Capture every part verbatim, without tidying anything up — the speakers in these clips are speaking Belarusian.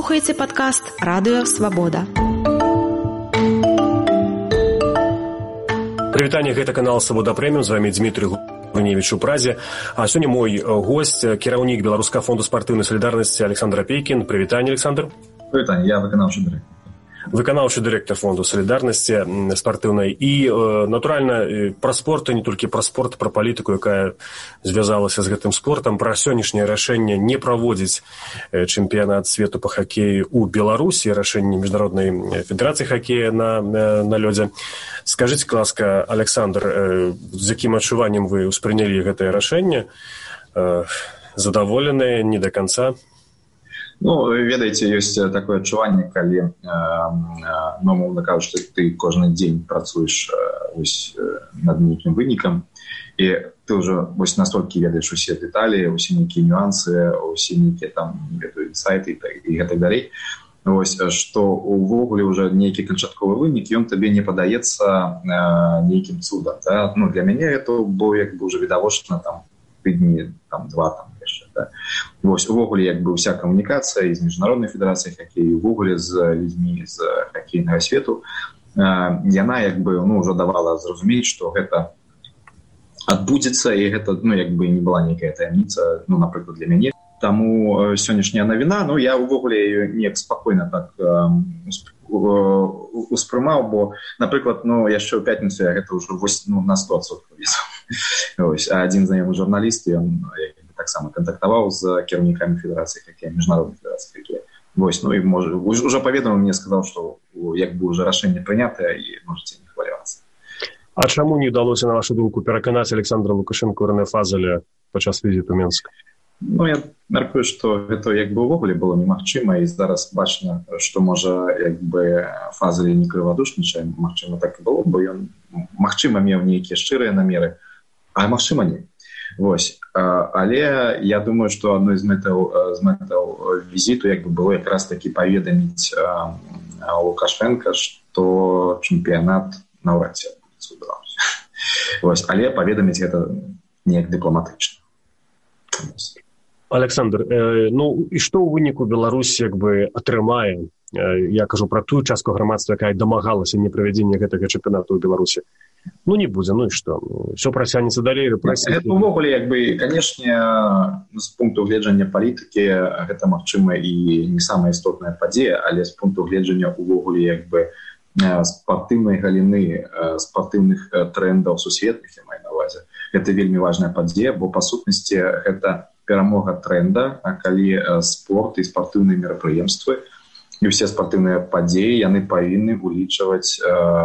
слухаеце падкаст «Радыё Свабода». Прывітанне, гэта канал «Свабода Прэміум», з вами Дмітрий Гуневич у Празе. А сёння мой гость, кіраўнік Беларускага фонду спартыўнай салідарнасці Александр Апейкін. Прывітанне, Александр. Прывітанне, я выканаўчы дырэктар. Выканаўчы дырэктар фонду салідарнасці спартыўнай. І, натуральна, пра спорт, не толькі пра спорт, пра палітыку, якая звязалася з гэтым спортам, пра сённяшняе рашэнне не праводзіць чэмпіянат свету па хакеі ў Беларусі, рашэнне Міжнароднай федэрацыі хакея на, на лёдзе. Скажыце, ласка, Александр, з якім адчуваннем вы ўспрынялі гэтае рашэнне? Задаволеныя, не да канца? Ну, ведаеце, ёсць такое адчуванне, калі, ну, мовна кажучы, ты кожны дзень працуеш ось, над нейкім вынікам, і ты ўжо вось настолькі ведаеш усе дэталі, усе нейкія нюансы, усе нейкія там сайты і гэтак далей, вось, што увогуле ўжо нейкі канчатковы вынік, ён табе не падаецца нейкім цудам. Да? Ну, для мяне это было як бы ўжо відавочна там тыдні, там, два, там, яшчэ, да? Вось, увогуле, як бы, уся камунікацыя з Міжнароднай федэрацыяй хакею, увогуле з людзьмі з хакейнага свету, яна, як бы, ну, ўжо давала зразумець, што гэта адбудзецца, і гэта, ну, як бы, не была нейкая таямніца, ну, напрыклад, для мяне. Таму сённяшняя навіна, ну, я увогуле её неяк спакойна так успрымаў, бо, напрыклад, ну, яшчэ ў пятніцу я гэта ўжо ну, на сто адсоткаў візаў. Ось, а адзін знаёмы журналіст, ён таксама кантактаваў з кіраўнікамі федэрацыі хакея, Міжнароднай федэрацыі хакея. Вось, ну, і можа, ўжо паведаміў мне, сказаў, што як бы ўжо рашэнне прынятае, і можаце не хвалявацца. А чаму не ўдалося, на вашу думку, пераканаць Александра Лукашенко і Рэне Фазеля падчас візіту Мінска? Ну, я мяркую, што гэта як бы ўвогуле было немагчыма, і зараз бачна, што можа як бы Фазель не крывадушнічае, магчыма, так і было, бо ён, магчыма, меў нейкія шчырыя намеры, а магчыма, не. Вось. Але я думаю, што адной з мэтаў, з мэтаў візіту як бы было якраз такі паведаміць Лукашенка, што чэмпіянат наўрад ці адбудзецца ў Беларусі. Вось. Але паведаміць гэта неяк дыпламатычна. Александр, э, ну і што ў выніку Беларусь як бы атрымае? Э, я кажу пра тую частку грамадства, якая дамагалася неправядзення гэтага чэмпіянату ў Беларусі. Ну не будзе, ну і што? Усё працягнецца далей, рэпрэсіі. Гэта ўвогуле як бы, канешне, з пункту гледжання палітыкі гэта магчыма і не самая істотная падзея, але з пункту гледжання ўвогуле як бы спартыўнай галіны, спартыўных трендаў сусветных, я маю на ўвазе. Гэта вельмі важная падзея, бо па сутнасці гэта перамога тренда, а калі спорт і спартыўныя мерапрыемствы і ўсе спартыўныя падзеі, яны павінны улічваць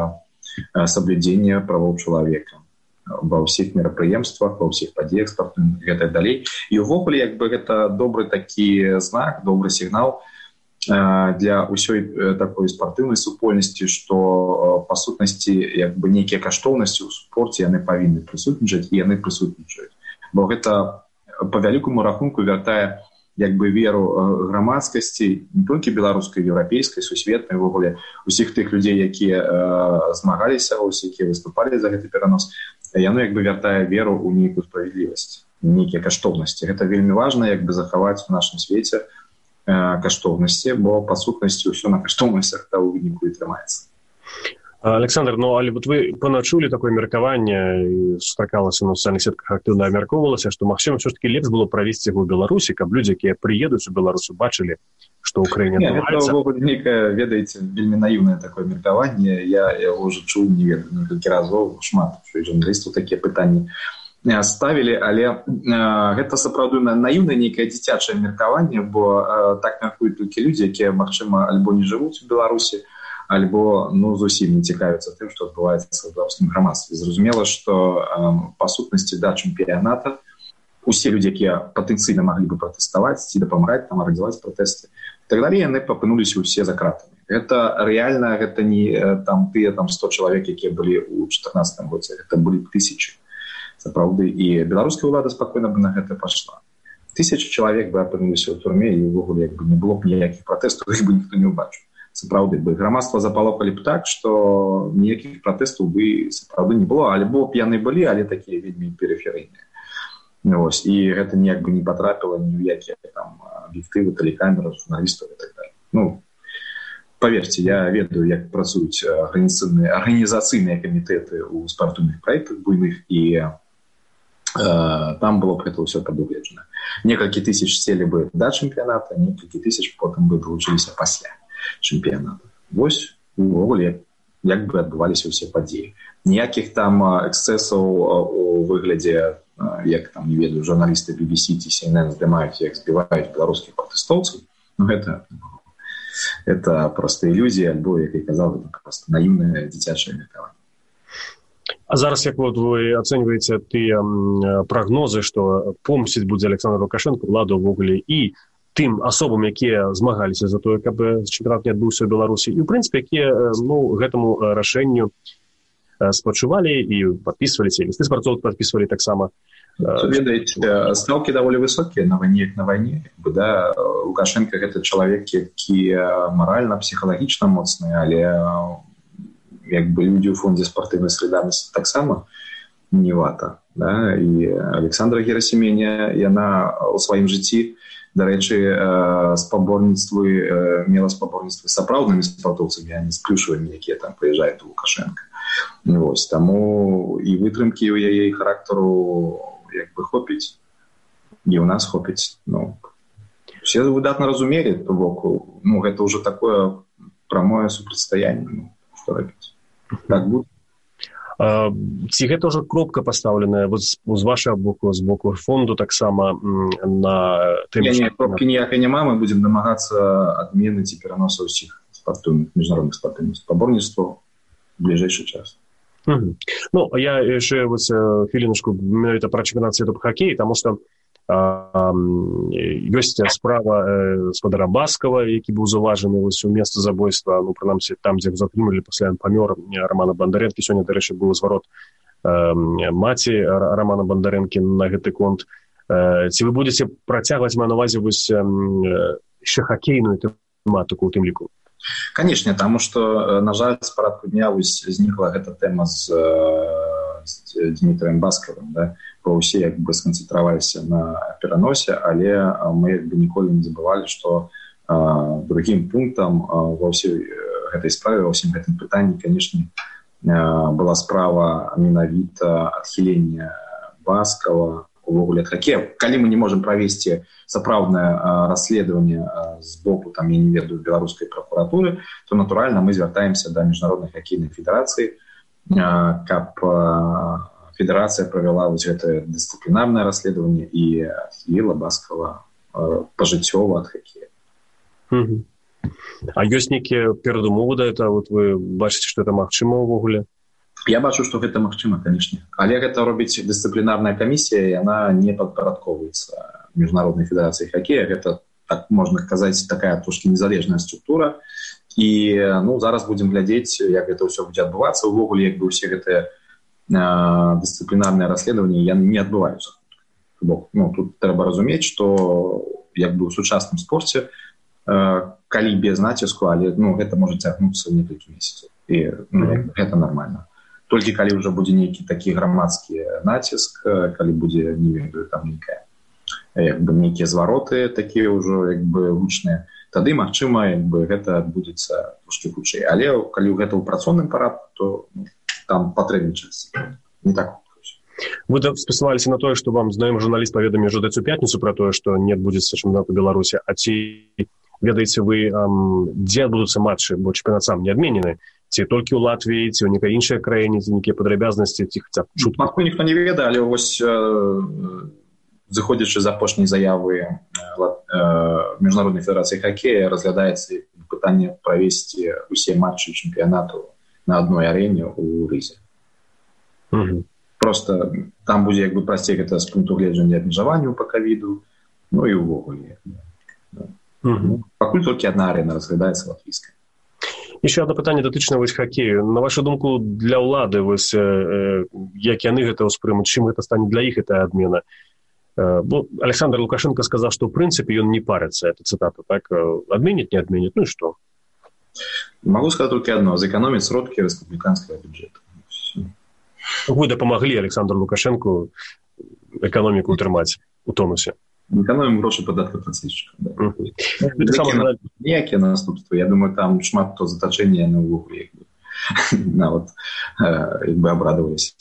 соблюдение правоў чалавека ва ўсіх мерапрыемствах, ва ўсіх падзеях спартыўных і гэтак далей. І ўвогуле як бы гэта добры такі знак, добры сігнал для ўсёй такой спартыўнай супольнасці, што па сутнасці як бы нейкія каштоўнасці ў спорце яны павінны прысутнічаць, і яны прысутнічаюць. Бо гэта по вялікаму рахунку вяртае як бы веру грамадскасці, не толькі беларускай, еўрапейскай, сусветнай, увогуле усіх тых людзей, якія э, змагаліся, усе, якія выступалі за гэты перанос, яно як бы вяртае веру ў нейкую справядлівасць, нейкія каштоўнасці. Гэта вельмі важна як бы захаваць у нашым свеце э, каштоўнасці, бо па сутнасці ўсё на каштоўнасцях та ў выніку і трымаецца. Александр, ну, але вот вы паначулі такое меркаванне, і сустракалася на сацыяльных сетках, актыўна абмяркоўвалася, што, магчыма, ўсё ж такі лепш было правесці яго ў Беларусі, каб людзі, якія прыедуць у Беларусу, бачылі, што ў краіне адбываецца. Гэта ўвогуле нейкае, ведаеце, вельмі наіўнае такое меркаванне. Я яго ўжо чуў не ведаю некалькі разоў, шмат журналістаў такія пытанні ставілі, але гэта сапраўды наіўнае нейкае дзіцячае меркаванне, бо так мяркуюць толькі людзі, якія, магчыма, альбо не жывуць у Беларусі, альбо, ну, зусім не цікавіцца тым, што адбываецца ў беларускім грамадстве. Зразумела, што э, па сутнасці да чэмпіяната усе людзі, якія патэнцыйна маглі бы пратэставаць ці дапамагаць, там, арганізаваць пратэсты, так далей, яны папынуліся ўсе за кратамі. Гэта рэальна, гэта не там тыя там сто чалавек, якія былі ў чатырнаццатым годзе, гэта былі тысячы. Сапраўды, і беларуская ўлада спакойна бы на гэта пайшла. Тысячы чалавек бы апынуліся ў турме, і ўвогуле як бы не было б ніякіх пратэстаў, іх бы ніхто не ўбачыў. Сапраўды бы грамадства запалохалі б так, што ніякіх пратэстаў бы сапраўды не было, альбо б яны былі, але такія вельмі перыферыйныя. Вось, і гэта ніяк бы не патрапіла ні ў якія там аб'ектывы, тэлекамеры, журналістаў і так далее. Ну, поверьте, я ведаю, як працуюць арганізацыйныя, арганізацыйныя камітэты ў спартыўных праектах буйных, і э, там было б гэта ўсё прадугледжана. Некалькі тысяч сели бы да чэмпіяната, некалькі тысяч потым бы далучыліся пасля чэмпіяната. Вось увогуле як бы адбываліся ўсе падзеі. Ніякіх там эксцэсаў у выглядзе, як там, не ведаю, журналісты би би сі ці Си Эн Эн здымаюць, як збіваюць беларускіх пратэстоўцаў, ну гэта, это просто ілюзія, альбо, як я казаў, это просто наіўнае дзіцячае меркаванне. А зараз, як вот вы ацэньваеце тыя прагнозы, што помсціць будзе Александр Лукашенко, ўладу ўвогуле, і тым асобам, якія змагаліся за тое, каб чэмпіянат не адбыўся ў Беларусі, і, ў прынцыпе, якія, ну, гэтаму рашэнню спачувалі і падпісваліся, і лісты спартсоўцаў падпісвалі таксама. Ведаеце, ставкі даволі высокія на вайне, як на вайне. Да? Лукашенко – гэта чалавек, які маральна, псіхалагічна моцны, але як бы людзі ў фондзе спартыўнай салідарнасці таксама не вата. Да? І Александра Герасіменя, яна ў сваім жыцці, дарэчы, спаборніцтвы, мела спаборніцтвы з сапраўднымі спартоўцамі, а не з плюшавымі, якія там прыязджаюць у Лукашенка. Вось, таму і вытрымкі ў яе і характару як бы хопіць, і ў нас хопіць. Ну, все выдатна разумелі, то боку, ну, гэта ўжо такое прамое супрацьстаянне. Ну, што рабіць? Так будзе. А, ці гэта ўжо кропка пастаўленая вот з, з вашага боку, з боку фонду таксама на тым, не, не, кропкі ніякай няма, мы будзем дамагацца адмены ці пераносу ўсіх спартыўных, міжнародных спартыўных спаборніцтваў в ближайший час. Угу. Ну, я яшчэ вот хвіліночку менавіта пра чэмпіянат свету па хакеі, таму што ёсць справа гаспадара Баскова, які быў заўважаны вось у месцы забойства, ну, прынамсі, там, дзе затрымалі, пасля памёр Романа Бондаренкі. Сёння, дарэчы, быў зварот маці Романа Бондаренкі на гэты конт. Ці вы будзеце працягваць, маю на ўвазе, вось яшчэ хакейную тэматыку ў тым ліку? Канечне, таму што, на жаль, з парадку дня вось знікла гэта тэма з, з Дмітрыем Баскавым, да? Бо ўсе як бы сканцэнтраваліся на пераносе, але мы як бы ніколі не забывалі, што а, другім пунктам а, ва ўсёй гэтай справе, ва ўсім гэтым пытанні, канечне, а, была справа менавіта адхілення Баскава увогуле ад хакея. Калі мы не можам правесці сапраўднае расследаванне з боку, там, я не ведаю, беларускай пракуратуры, то, натуральна, мы звяртаемся да Міжнароднай хакейнай федэрацыі, каб федэрацыя правяла вось гэтае дысцыплінарнае расследаванне і адхіліла Баскава пажыццёва ад хакея. Mm-hmm. А ёсць нейкія перадумовы да гэта? Вот вы бачыце, што гэта магчыма ўвогуле? Я бачу, што гэта магчыма, канечне. Але гэта робіць дысцыплінарная камісія, і яна не падпарадковваецца Міжнароднай федэрацыі хакея. Гэта, так можна казаць, такая трошкі незалежная структура. І, ну, зараз будзем глядзець, як гэта ўсё будзе адбывацца. Увогуле, як бы ўсе гэтыя дысцыплінарныя расследаванні яны не адбываюцца. Бо, ну, тут трэба разумець, што як бы ў сучасным спорце, калі без націску, але, ну, гэта можа цягнуцца некалькі месяцаў. І, ну, гэта нармальна. Толькі калі ўжо будзе нейкі такі грамадскі націск, калі будзе, не ведаю, там нейкая, як бы нейкія звароты такія ўжо як бы гучныя, тады, магчыма, як бы гэта адбудзецца трошкі хутчэй. Але калі гэта ў працоўным парадку, то, ну, там патрэбны час. Не так. Вы спасылаліся на тое, што вам знаёмы журналіст паведаміў ўжо цю пятніцу пра тое, што не адбудзецца чэмпіянат у Беларусі. А ці ведаеце вы, ам, дзе адбудуцца матчы, бо чэмпіянат сам не адменены? Ці толькі ў Латвіі, ці ў некай іншай краіне, ці нейкія падрабязнасці, ці хаця б чуткі? Пакуль ніхто не ведае, але вось э, зыходзячы з апошняй заявы э, Міжнароднай федэрацыі хакея, разглядаецца пытанне правесці усе матчы чэмпіянату на адной арэне ў Рызе. Угу. Просто там будзе як бы прасцей гэта з пункту гледжання абмежаванняў па ковіду, ну і ўвогуле. Угу. Пакуль толькі адна арэна разглядаецца латвійская. Еще одно пытанне датычнае вось хакею. На вашу думку, для ўлады вось э, як яны гэта ўспрымуць, чым гэта стане для іх гэтая адмена? Э, бо Александр Лукашенко сказаў, што ў прынцыпе ён не парыцца, это цытата, так? Адменіць, не адменіць, ну і што? Могу сказать только одно. Сэкономить сродки республиканского бюджета. Вы дапамаглі Александру Лукашенку эканоміку ўтрымаць у тонусе? эканомім грошы падаткаплацільшчыкам. Да. Mm-hmm. Ніякія наступствы. Я думаю, там шмат то затачэння на ўвогуле нават як бы абрадаваліся.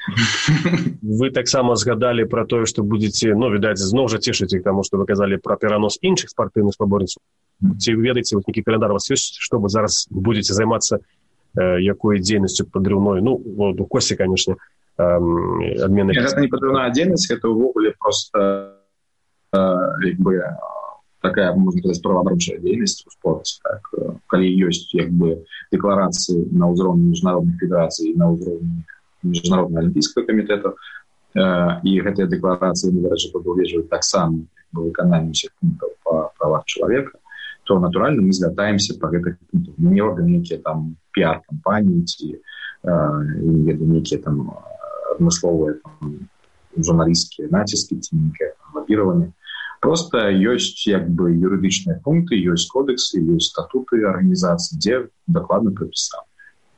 Вы таксама згадалі пра тое, што будзеце, ну, відаць, зноў жа цешыце, таму што вы казалі пра перанос іншых спартыўных спаборніцтваў. Ці вы ведаеце, вось нейкі календар у вас ёсць, што вы зараз будзеце займацца э, якой дзейнасцю падрыўной? Ну, вот, у Косці, канешне, э, адмены... Гэта не падрыўная дзейнасць, гэта ўвогуле проста э, як бы такая, можна казаць, праваабарончая дзейнасць у спорце. Так? Калі ёсць як бы дэкларацыі на ўзроўні міжнародных федэрацый і на ўзроўні Міжнародного алімпійскага камітэта, э, і гэтыя дэкларацыі, дарэчы, прадугледжваюць таксама выкананне ўсіх пунктаў па правах чалавека, то, натуральна, мы звяртаемся па гэтых пунктах. Мы не робім нейкія там піар-кампаніі ці э, нейкія там адмысловыя журналісцкія націскі ці нейкае лабіраванне. Просто ёсць як бы юрыдычныя пункты, ёсць кодексы, ёсць статуты арганізацыі, дзе дакладна прапісана,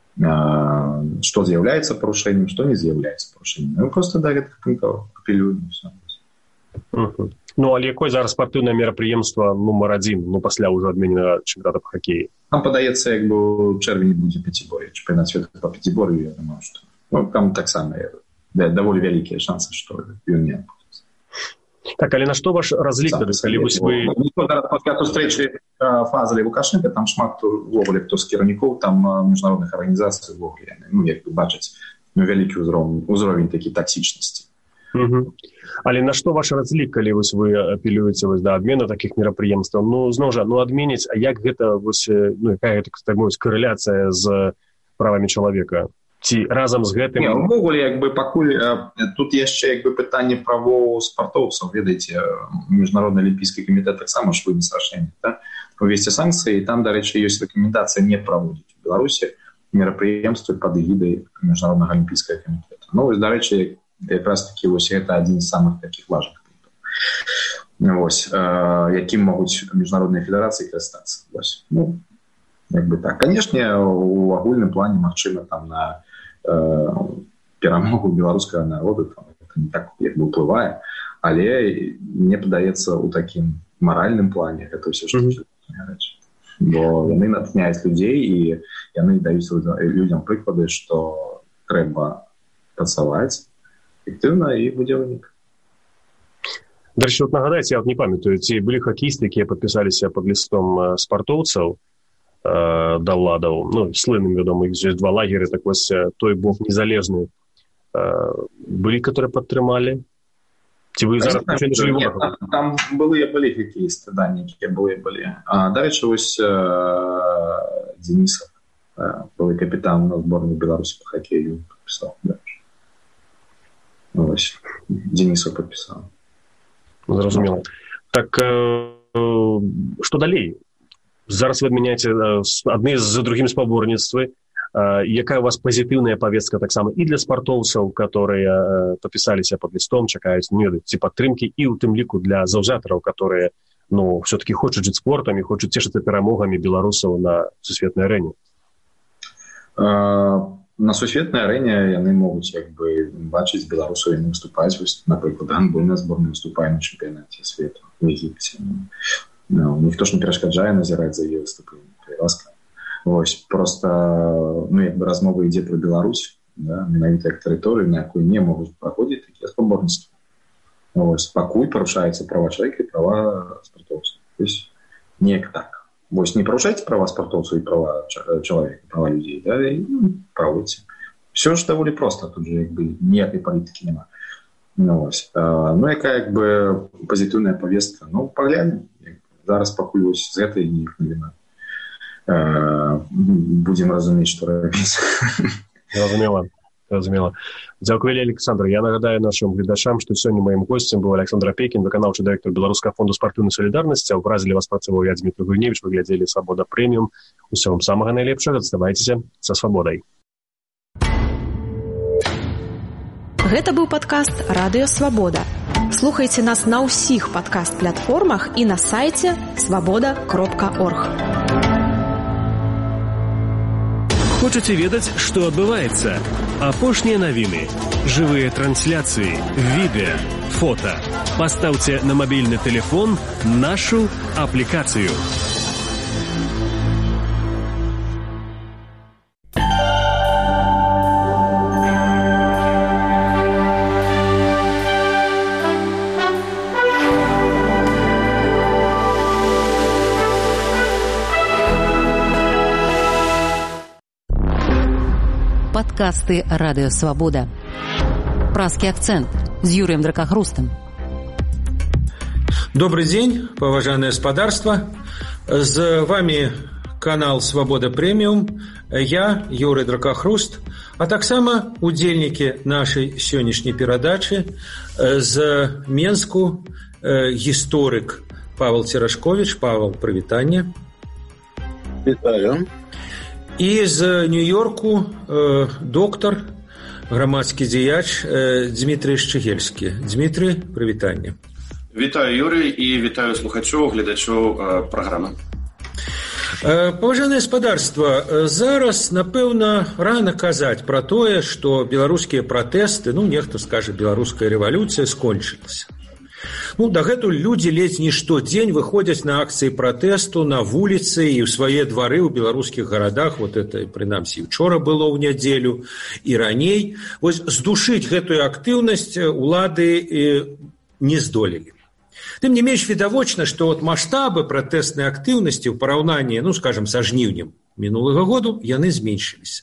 что з'яўляецца парушэннем, што не з'яўляецца парушэннем. Мы просто да гэтых пунктаў апелюем. Uh-huh. Ну, але якое зараз спартыўнае мерапрыемства нумар адзін, ну, пасля ўжо адмененага чэмпіёната па хакеі? Там, падаецца, як бы ў чэрвені будзе пяцібор'е, чэмпіёнат свету па пяцібор'ю, я думаю, што ну, там таксама да, даволі вялікія шансы, што ён не адбудзецца. Так, але на што ваш разлік? Калі вось вы... Пасля сустрэчы Фазаля і Лукашенка, там шмат увогуле хто з кіраўнікоў там міжнародных арганізацый увогуле, ну, як бы бачаць, ну, вялікі ўзровень, ўзровень такі таксічнасці. Угу. Але на што ваш разлік, калі вось вы апелюеце вось да адмену такіх мерапрыемстваў? Ну, зноў жа, ну, адменіць, а як гэта вось, ну, якая гэта, так мовіць, карэляцыя з правамі чалавека? Ці разам з гэтым... Не, увогуле, як бы, пакуль... Тут яшчэ, як бы, пытанне правоў спартоўцаў. Ведаеце, Міжнародны алімпійскі камітэт таксама ж вынес рашэнне, да? Увесці санкцыі, і там, дарэчы, ёсць рэкамендацыя не праводзіць у Беларусі мерапрыемствы пад эгідай Міжнароднага алімпійскага камітэта. Ну, вось, дарэчы, якраз такі вось гэта адзін з самых такіх важных пунктаў. Вось, якім могуць міжнародныя федэрацыі карыстацца. Вось, ну, як бы так. Канешне, у агульным плане, магчыма, там на э, перамогу беларускага народу, там, это не так, як бы, уплывае, але мне падаецца у такім маральным плане гэта ўсё, што mm-hmm. бо яны натхняюць людзей і яны даюць людзям прыклады, што трэба працаваць эфектыўна і будзе вынік. Дарэчы, вот нагадайце, я вот не памятаю, ці былі хакеісты, якія падпісаліся пад лістом спартоўцаў э, да ўладаў, ну, слыным, вядома, іх ёсць два лагеры, так вось той бок незалежны. Э, былі, которые падтрымалі? Ці вы зараз не знаю, нет, там, там былыя былі хакеісты, да, нейкія былыя былі. А, дарэчы, вось э, Денисов, э, былы капітан на зборнай Беларусі па хакею, падпісаў. Да. Вось, Денисов падпісаў. Зразумела. Так, э, што далей? Зараз вы адмяняеце адны з другім спаборніцтвы. Э, якая у вас пазітыўная павестка таксама і для спартоўцаў, которые э, падпісаліся пад лістом, чакаюць, не ведаюць, ці падтрымкі, і ў тым ліку для заўзятараў, которые, ну, все-таки хочуць жыць спортам і хочуць цешыцца перамогамі беларусаў на сусветнай арэне? Uh... На сусветнай арэне яны могуць як бы бачыць беларусаў і выступаць, вось, напрыклад, гандбольная зборная выступае на чэмпіянаце свету в Егіпце. Ну, ніхто ж не перашкаджае назіраць за яе выступленне. Вось, просто, ну, як бы размова ідзе пра Беларусь, да, менавіта як тэрыторыю, на якой не могуць праходзіць такія спаборніцтвы. Вось, пакуль парушаюцца права чалавека і права спартоўцаў. То есть неяк так. Вось, не парушайце права спартоўцаў і права чалавека, права людзей, да, і ну, праводзіце. Все ж даволі проста, тут же як бы ніякай палітыкі няма. Ну, вось. А, ну, якая як бы пазітыўная павестка, ну, паглядзім. Зараз пакуль вось з гэтай ніяк не віна. Будзем разумець, што рабіць. Разумела. Разумела. Дзякую, Александр. Я нагадаю нашим гледачам, што сёння маім госцем быў Александр Апейкін, выканаўчы дырэктар Беларускага фонду спартыўнай салідарнасці. А ў празе для вас працаваў я, Дмітрий Гульневіч. Вы глядзелі «Свабода прэміум». Усё вам самага найлепшага. Заставайцеся са свабодай. Гэта быў падкаст «Радыё Свабода». Слухайце нас на ўсіх падкаст-платформах і на сайце свабода кропка орг. Хочаце ведаць, што адбываецца? Апошнія навіны, жывыя трансляцыі, відэа, фота. Пастаўце на мабільны тэлефон нашу аплікацыю. Подкасты «Радио Свобода». «Пражский акцент» с Юрием Дракохрустом. Добрый день, поважанное господарство. С вами канал «Свобода Премиум». Я, Юрий Дракохруст, а таксама удзельнікі нашай сённяшняй перадачы з Менску гісторык Павел Церашкович. Павел, прывітанне. Вітаю. І з Нью-Йорку э, доктор, грамадскі дзеяч э, Дмітрый Шчыгельскі. Дмітрый, прывітанне. Вітаю, Юрий, і вітаю слухачоў, гледачоў э, праграмы. Э, Паважанае гаспадарства, зараз, напэўна, рана казаць пра тое, што беларускія пратэсты, ну, нехта скажа, беларуская рэвалюцыя скончылася. Ну, дагэтуль людзі ледзь не штодзень выходзяць на акцыі пратэсту, на вуліцы і ў свае двары ў беларускіх гарадах. Вот это, прынамсі, учора было ў нядзелю і раней. Вось здушыць гэтую актыўнасць улады не здолелі. Тым не менш відавочна, што от маштабы пратэснай актыўнасці ў параўнанні, ну, скажам, са жніўнем мінулага году яны зменшыліся.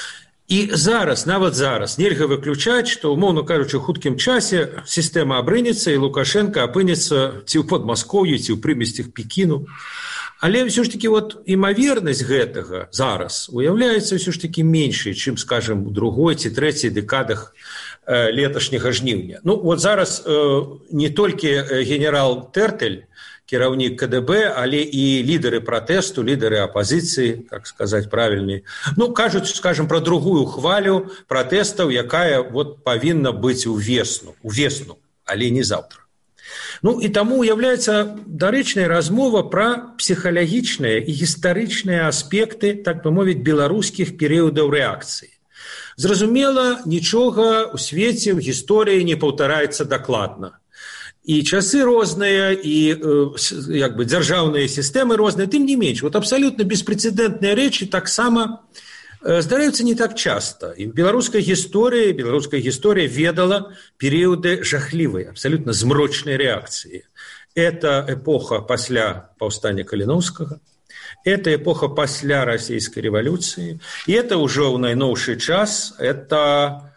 І зараз, нават зараз, нельга выключаць, што, умоўна кажучы, у хуткім часе сістэма абрынецца і Лукашенко апынецца ці ў Падмаскоўі, ці ў прымесцях Пекіну. Але ўсё ж такі вот імавернасць гэтага зараз уяўляецца ўсё ж такі меншай, чым, скажам, у другой ці трэцяй дэкадах э, леташняга жніўня. Ну, вот зараз э, не толькі генерал Тэртэль, кіраўнік ка дэ бэ, але і лідары пратэсту, лідары апазіцыі, так сказаць правільней. Ну, кажуць, скажем, пра другую хвалю пратэстаў, якая вот павінна быць у весну, у весну, але не заўтра. Ну, і таму уяўляецца дарэчная размова пра псіхалагічныя і гістарычныя аспекты, так бы мовіць, беларускіх перыядаў рэакцыі. Зразумела, нічога ў свеце, ў гісторыі не паўтараецца дакладна. І часы розныя, і як бы дзяржаўныя сістэмы розныя, тым не менш, вот абсалютна беспрэцэдэнтныя рэчы таксама здараюцца не так часта. І беларуская гісторыя, беларуская гісторыя ведала перыяды жахлівай, абсалютна змрочнай рэакцыі. Это эпоха пасля паўстання Каліноўскага, это эпоха пасля расійскай рэвалюцыі, і это ўжо ў найноўшы час, это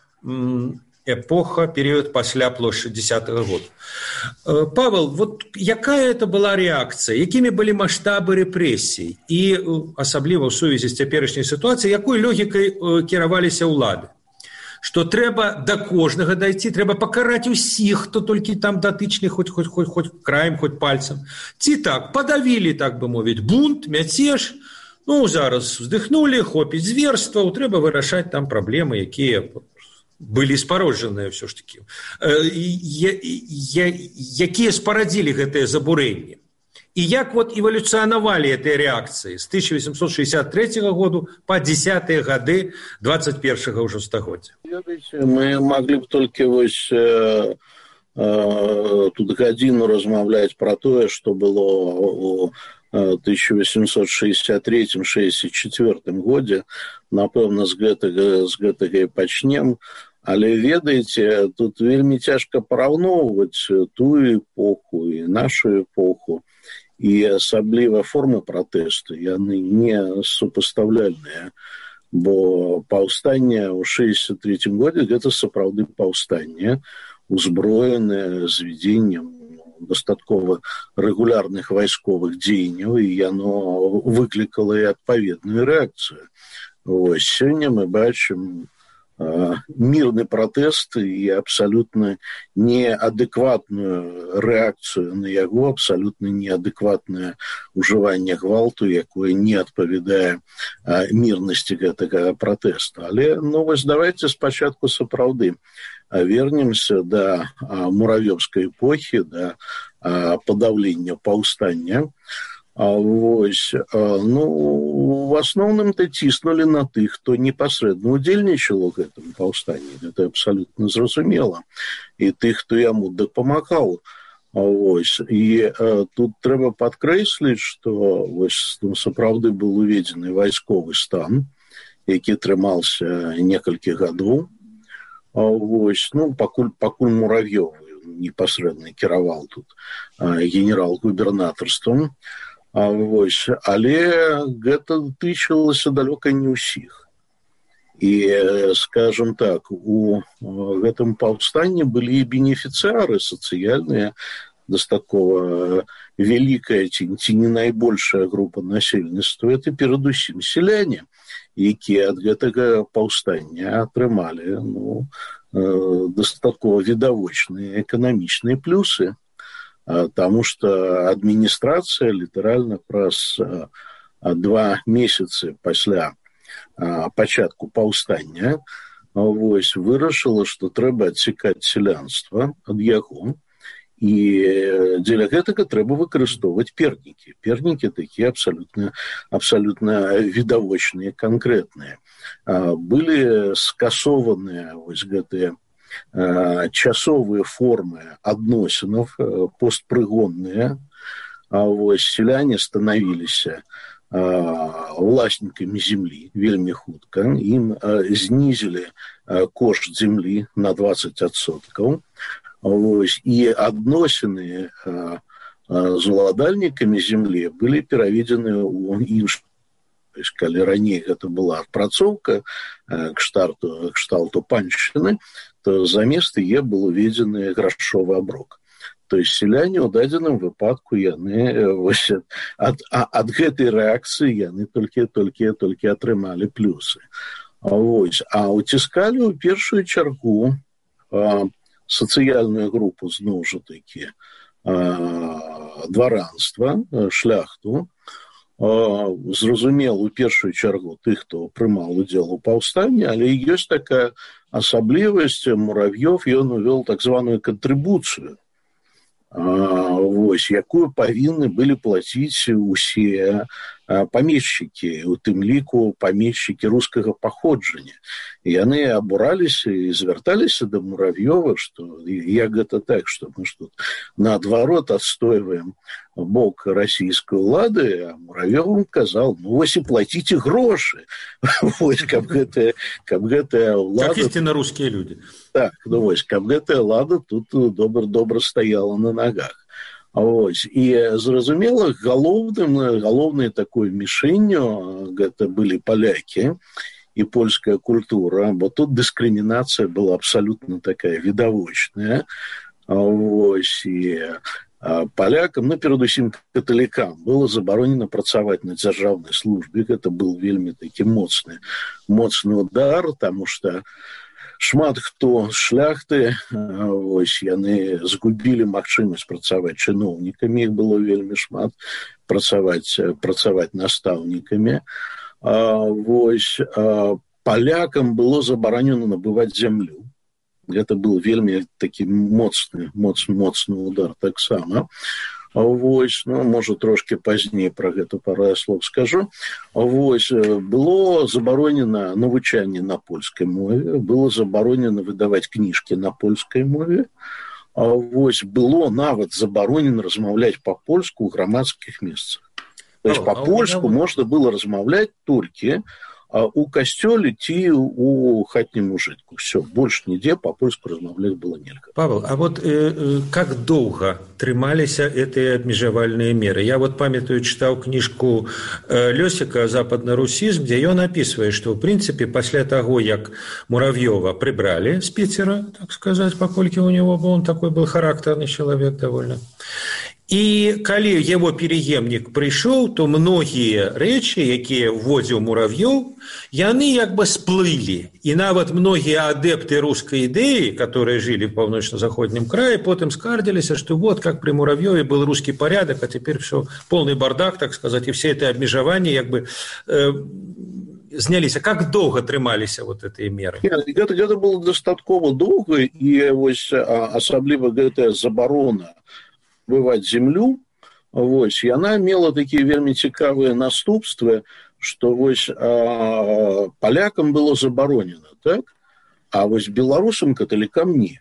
эпоха, перыяд пасля плошчы дзесятага года. Павел, вот якая это была рэакцыя, якімі былі маштабы рэпрэсій і асабліва ў сувязі з цяперашняй сітуацыяй, якой логікай кіраваліся ўлады? Што трэба да кожнага дайці, трэба пакараць усіх, хто толькі там датычны, хоць, хоць, хоць, хоць краем, хоць пальцам. Ці так, падавілі, так бы мовіць, бунт, мяцеж, ну, зараз уздыхнулі, хопіць зверстваў, трэба вырашаць там праблемы, якія былі спароджаныя ўсё ж такі, якія спарадзілі гэтыя забурэнні. І як вот эвалюцыянавалі гэтыя рэакцыі з тысяча восемьсот шестьдесят третьего году па дзесятыя гады двадцать первого ўжо стагоддзя. Мы маглі б толькі вось э, э, тут гадзіну размаўляць пра тое, што было у тысяча восемьсот шестьдесят третьем — шестьдесят четвёртым годзе. Напэўна, з гэтага, з гэтага і пачнем. Але, ведаеце, тут вельмі цяжка параўноўваць тую эпоху і нашу эпоху, і асабліва формы пратэсту, яны не супастаўляльныя, бо паўстанне ў шестьдесят третьем годзе гэта сапраўды паўстанне, узброенае звядзеннем дастаткова рэгулярных вайсковых дзеянняў, і яно выклікала і адпаведную рэакцыю. Вось сёння мы бачым мирный протест и абсолютно неадекватную реакцию на яго, абсолютно неадекватное уживание гвалту, якое не адпавядае мирности гэтага протеста. Але, ну, вось давайте спачатку сапраўды вернемся до муравёўскай эпохи, до подавления паўстання. Вось, ну, в асноўным-то ціснулі на тых, хто непасрэдна удзельнічаў у гэтым паўстанні. Гэта абсалютна зразумела. І тых, хто яму дапамагаў. Вось. І а, тут трэба падкрэсліць, што вось, ну, сапраўды быў уведзены вайсковы стан, які трымаўся некалькі гадоў. Вось, ну, пакуль, пакуль Муравьёв непасрэдна кіраваў тут а, генерал-губернатарствам. А, вось, але гэта тычылася далёка не ўсіх. І, скажем так, у гэтым паўстанні былі і бенефіцыары сацыяльныя, дастаткова вялікая ці, ці не найбольшая група насельніцтва. Это перадусім селяне, якія ад гэтага паўстання атрымалі, ну, дастаткова відавочныя эканамічныя плюсы. Таму што адміністрацыя літаральна праз два месяцы пасля пачатку паўстання вось, вырашыла, што трэба адсекаць сялянства ад яго, і дзеля гэтага трэба выкарыстоўваць пернікі. Пернікі такія абсалютна, абсалютна відавочныя, канкрэтныя. Былі скасованыя вось гэтыя часовыя формы адносінаў, постпрыгонныя. Вось, селяне станавіліся уласнікамі землі вельмі хутка. Ім знізілі кошт землі на дваццаць адсоткаў. Вось, і адносіны з уладальнікамі землі былі пераведзены ў іншых. Калі раней гэта была адпрацоўка кшталту, кшталту паншчыны, то замест яе быў уведзены грашовы аброк. То есть селяне ў дадзеным выпадку яны вось, ад, ад гэтай рэакцыі яны толькі, толькі, толькі атрымалі плюсы. Вось, а уціскалі ў першую чаргу а, сацыяльную групу зноў жа такі дваранства, шляхту. Зразумела, у першую чаргу тых, хто прымаў удзел у паўстанні, але ёсць такая асаблівасць. Муравьёв, ён увёл так званую кантрыбуцыю, вось, якую павінны былі плаціць усе памешчыкі, у тым ліку памешчыкі рускага паходжання. І яны абураліся і звярталіся да Муравьёва, што як гэта так, што мы ж тут наадварот адстойваем бок расійскай улады, а Муравьёв казаў, ну вось і плаціце грошы, вось, каб гэтая, каб гэтая ўлада... Как істинно рускія людзі. Так, ну вось, каб гэтая ўлада тут добра-добра стаяла на нагах. Вось. І зразумела, галоўным, галоўнай такой мішэнню гэта былі палякі і польская культура, бо тут дыскрымінацыя была абсалютна такая відавочная. Вось. І палякам, ну, перадусім каталікам, было забаронена працаваць на дзяржаўнай службе. Гэта быў вельмі такі моцны, моцны удар, таму што шмат хто з шляхты, вось, яны згубілі магчымасць працаваць чыноўнікамі, іх было вельмі шмат, працаваць, працаваць настаўнікамі. Вось, палякам было забаронена набываць зямлю. Гэта быў вельмі такі моцны, моцны, моцны удар таксама. Вось, ну, можа, трошки пазней пра гэта пару слоў скажу. Вось, было забаронена навучанне на польскай мове, было забаронена выдаваць кніжкі на польскай мове. Вось, было нават забаронена размаўляць па-польску ў грамадскіх месцах. То есть па-польску можна было размаўляць толькі у касцёле ці у хатнім ужытку. Все, больш нідзе па-польску размаўляць было нельга. Павел, а вот э, как долго трымаліся гэтыя абмежавальныя меры? Я вот памятаю, чытаў кніжку э, Лёсіка «Западна-русізм», где ён описывает, что, в принципе, пасля таго, як Муравьёва прибрали з Питера, так сказать, паколькі у него был, он такой был характерный человек довольно. І калі яго переемнік прыйшоў, то многія рэчы, якія вводзіў Муравьёв, яны як бы сплылі. І нават многія адэпты рускай ідэі, которые жили в паўночна-заходнім краі, потым скардзіліся, што вот как при Муравьёве был русский порядок, а теперь все полный бардак, так сказать, и все это обмежаванні як бы э, зняліся. Как доўга трымаліся вот гэтыя меры? Гэта, гэта было дастаткова доўга, і вось асабліва гэтая забарона бываць землю, Вось, яна мела такія вельмі цікавыя наступствы, што вось а, палякам было забаронена, так? А вось беларусам каталікам не.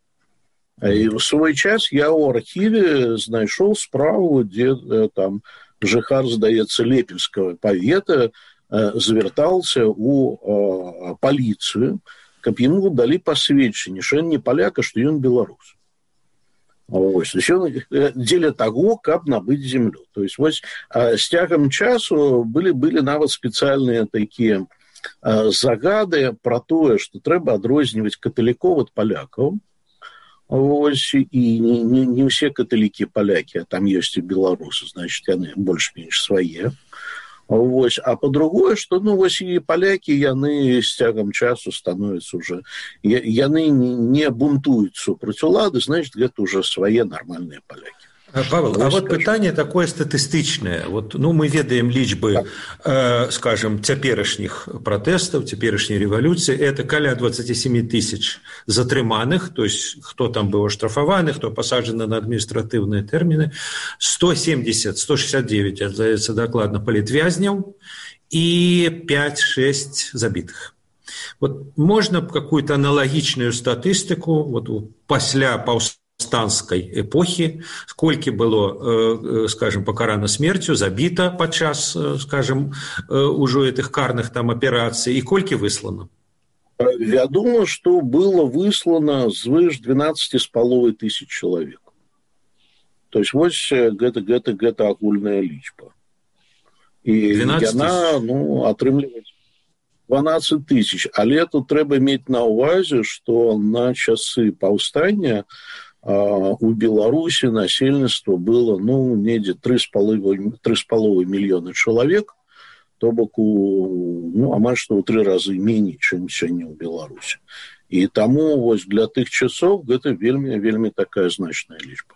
І ў свой час я ў архіве знайшоў справу, дзе там жыхар, здаецца, Лепельскага павета звяртаўся ў паліцыю, каб яму далі пасведчанне, што ён не паляк, а што ён беларус. Ось, дзеля таго, каб набыць землю. То есть, вось, з цягам часу былі, былі нават спецыяльныя такія загады пра тое, што трэба адрозніваць каталікоў ад палякаў. Ось, і не, не, не ўсе каталікі палякі, а там ёсць і беларусы, значит, яны больш-менш свае. Вось, а по-другое, што ну вось і палякі яны з цягам часу становяцца уже, яны не бунтуюць супраць улады, значит, гэта уже свае нармальныя палякі. Павел, а вот пытанне такое статыстычнае. Вот, ну, мы ведаем лічбы, э, скажем, цяперашніх пратэстаў, цяперашняй рэвалюцыі. Это каля двадцать семь тысяч затрыманых, то есть хто там быў аштрафаваны, хто пасаджаны на адміністратыўныя тэрміны, сто семьдесят сто шестьдесят девять, здаецца, дакладна, палітвязняў і пять-шесть забітых. Вот можна какую-то аналагічную статыстыку вот, пасля паўстання станской эпохи, сколько было, скажем, покарано смертью, забито подчас, скажем, уже этих карных там операций, и кольки выслано? Я думаю, что было выслано звыш двенадцать с половиной тысяч человек. То есть вот это, это, это агульная лічба. И она, ну, атрымліваць двенадцать тысяч. Але тут трэба мець на ўвазе, что на часы паўстання у Беларусі насельніцтва было, ну, недзе три с половиной мільёны чалавек, то бок у, ну, амаль што ў тры разы меней, чым сёння ў Беларусі. І таму вось для тых часоў гэта вельмі, вельмі такая значная лічба.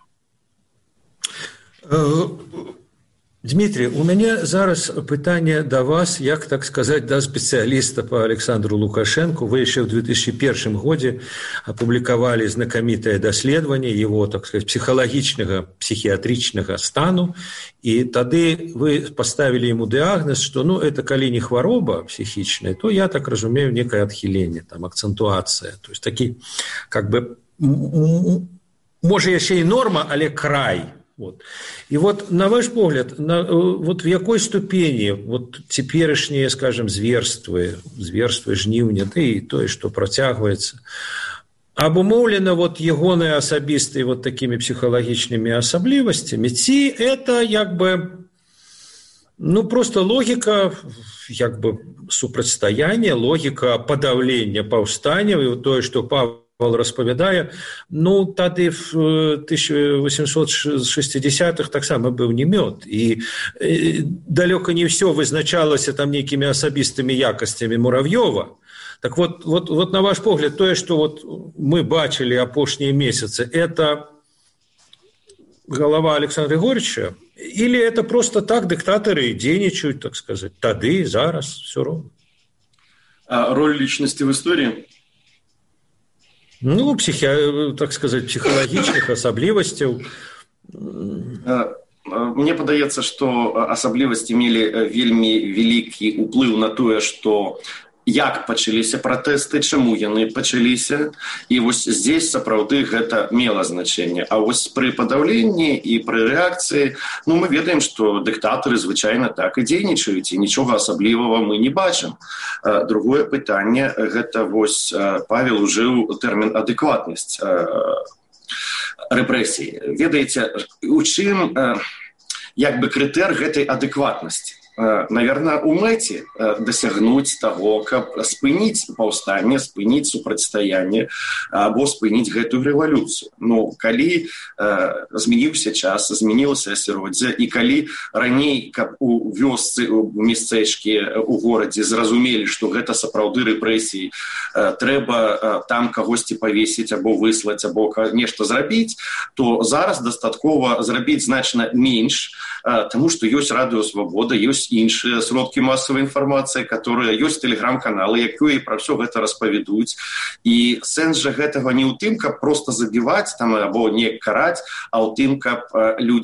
Дмитрий, у меня зараз пытанне до вас, як так сказать, до специалиста по Александру Лукашенко. Вы еще в две тысячи первом году опубликовали знакомитое доследование его, так сказать, психологичного, психиатричного стану, и тады вы поставили ему диагноз, что, ну, это коли не хвороба психичная, то, я так разумею, некое отхиление, там, акцентуация. То есть, такие, как бы, может, еще и норма, але край. Вот. И вот, на ваш погляд, на, вот в якой ступени вот цяперашнія, скажем, зверствы, зверствы жніўня, да и тое, што працягваецца, абумоўлена вот ягоныя асабістыя вот такими психологичными асаблівасцямі, ці это як бы, ну, просто логика, як бы, супрацьстаяння, логика подавлення паўстанняў, і вот тое, што Павел распавядае, ну, тады в тысяча восемьсот шестидесятых таксама быў не мёд, і далёка не ўсё вызначалася там нейкімі асабістымі якасцямі Муравьёва. Так вот, вот, вот на ваш погляд, тое, што вот мы бачылі апошнія месяцы, это голова Александра Григорьевича, или это просто так диктаторы дзейнічаюць, так сказать, тады, зараз, все равно? А роль личности в истории? Ну, психи... так сказать, психологічных асаблівасцяў. Мне падаецца, што асаблівасці мелі вельмі вялікі ўплыў на тое, што як пачаліся пратэсты, чаму яны пачаліся, і вось здесь сапраўды гэта мела значэнне. А вось пры падаўленні і пры рэакцыі, ну, мы ведаем, што дыктатары звычайна так і дзейнічаюць, і нічога асаблівага мы не бачым. Другое пытанне, гэта вось Павел ужыў тэрмін адэкватнасць рэпрэсій. Ведаеце, у чым як бы крытэр гэтай адэкватнасці? Наверное, у мэце дасягнуць таго, каб спыніць паўстанне, спыніць супрацьстаянне або спыніць гэтую рэвалюцыю. Ну, калі э, змяніўся час, змянілася асяроддзе, і калі раней, каб у вёсцы, у мястэчкі, у горадзе зразумелі, што гэта сапраўды рэпрэсіі, э, трэба э, там кагосьці павесіць або выслаць, або нешта зрабіць, то зараз дастаткова зрабіць значна менш, э, таму што ёсць радыё Свабода, ёсць іншыя сродкі масавай інфармацыі, которые ёсць тэлеграм-каналы, якія пра ўсё гэта распавядуць. І сэнс жа гэтага не ў тым, каб проста забіваць там або не караць, а ў тым, каб людзі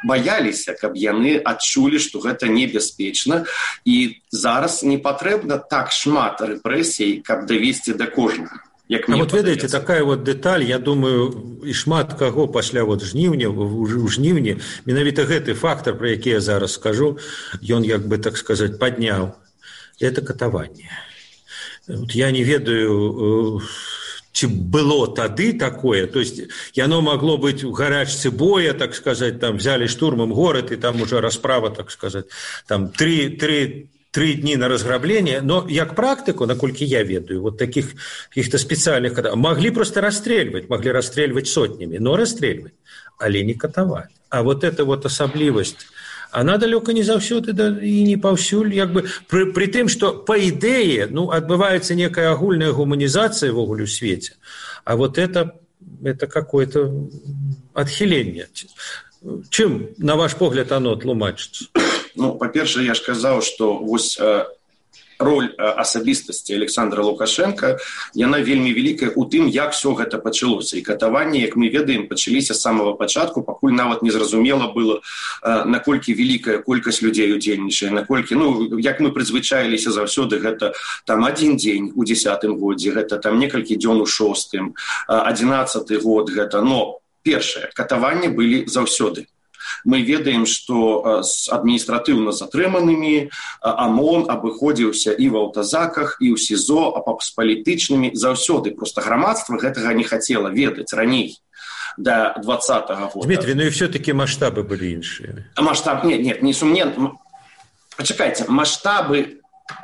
баяліся, каб яны адчулі, што гэта небяспечна, і зараз не патрэбна так шмат рэпрэсій, каб давесці да кожнага. Як а вот ведаеце, такая вот дэталь, я думаю, і шмат каго пасля вот жніўня, у жніўні, менавіта гэты фактор, про які я зараз скажу, ён, як бы так сказаць, падняў. Это катаванне. Вот я не ведаю, ці было тады такое, то есть яно могло быть в гарачцы боя, так сказать, там взяли штурмом город, и там уже расправа, так сказать, там три, три, три дні на разграбление, но як практику, наколькі я ведаю, вот таких каких-то специальных, могли просто расстрельвать, могли расстрельвать сотнями, но расстрельвать, але не катаваць. А вот эта вот асаблівасць, она далёка не заўсёды да, і не паўсюль, як бы, при, при тым, што па ідэі, ну, адбываецца некая агульная гуманізацыя вогуле ў свеце, а вот это, это какое-то адхіленне. Чым, на ваш погляд, оно тлумачыцца? Ну, па-першае, я ж казаў, што вось э, роль э, асабістасці Александра Лукашенка, яна вельмі вялікая ў тым, як все гэта пачалося. І катаванні, як мы ведаем, пачаліся з самага пачатку, пакуль нават незразумела было, э, наколькі вялікая колькасць людзей удзельнічае, наколькі, ну, як мы прызвычаіліся заўсёды, гэта там адзін дзень у дзесятым годзе, гэта там некалькі дзён у шостым, адзінаццаты год гэта, но першае, катаванні былі заўсёды. Мы ведаем, што з адміністратыўна затрыманымі ОМОН абыходзіўся і ў аўтазаках, і ў СІЗО, а з палітычнымі заўсёды. Проста грамадства гэтага не хацела ведаць раней, да двадцатага года. Дмитрий, ну і все-таки маштабы былі іншыя. Маштаб, нет, нет, не сумнен. Пачакайце, маштабы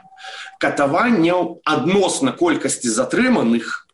катаванняў адносна колькасці затрыманых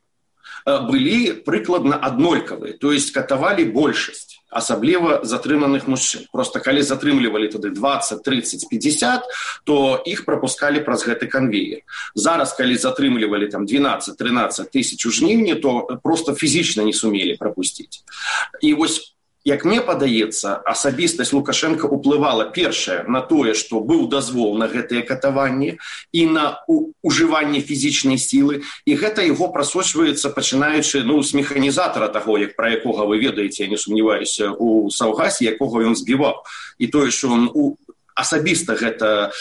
былі прыкладна аднолькавыя, то есть катавалі большасць, асабліва затрыманых мужчын. Просто калі затрымлівалі тады двадцать, тридцать, пятьдесят, то іх прапускалі праз гэты канвеер. Зараз, калі затрымлівалі там двенадцать-тринадцать тысяч у жніўні, то просто фізічна не сумелі прапусціць. І вось, як мне падаецца, асабістасць Лукашенка уплывала, першае, на тое, што быў дазвол на гэтыя катаванні і на ужыванне фізічнай сілы, і гэта яго прасочваецца, пачынаючы, ну, з механізатара таго, як пра якога вы ведаеце, я не сумняваюся, у Саўгасе, якога ён збіваў. І тое, што ён у... асабіста гэта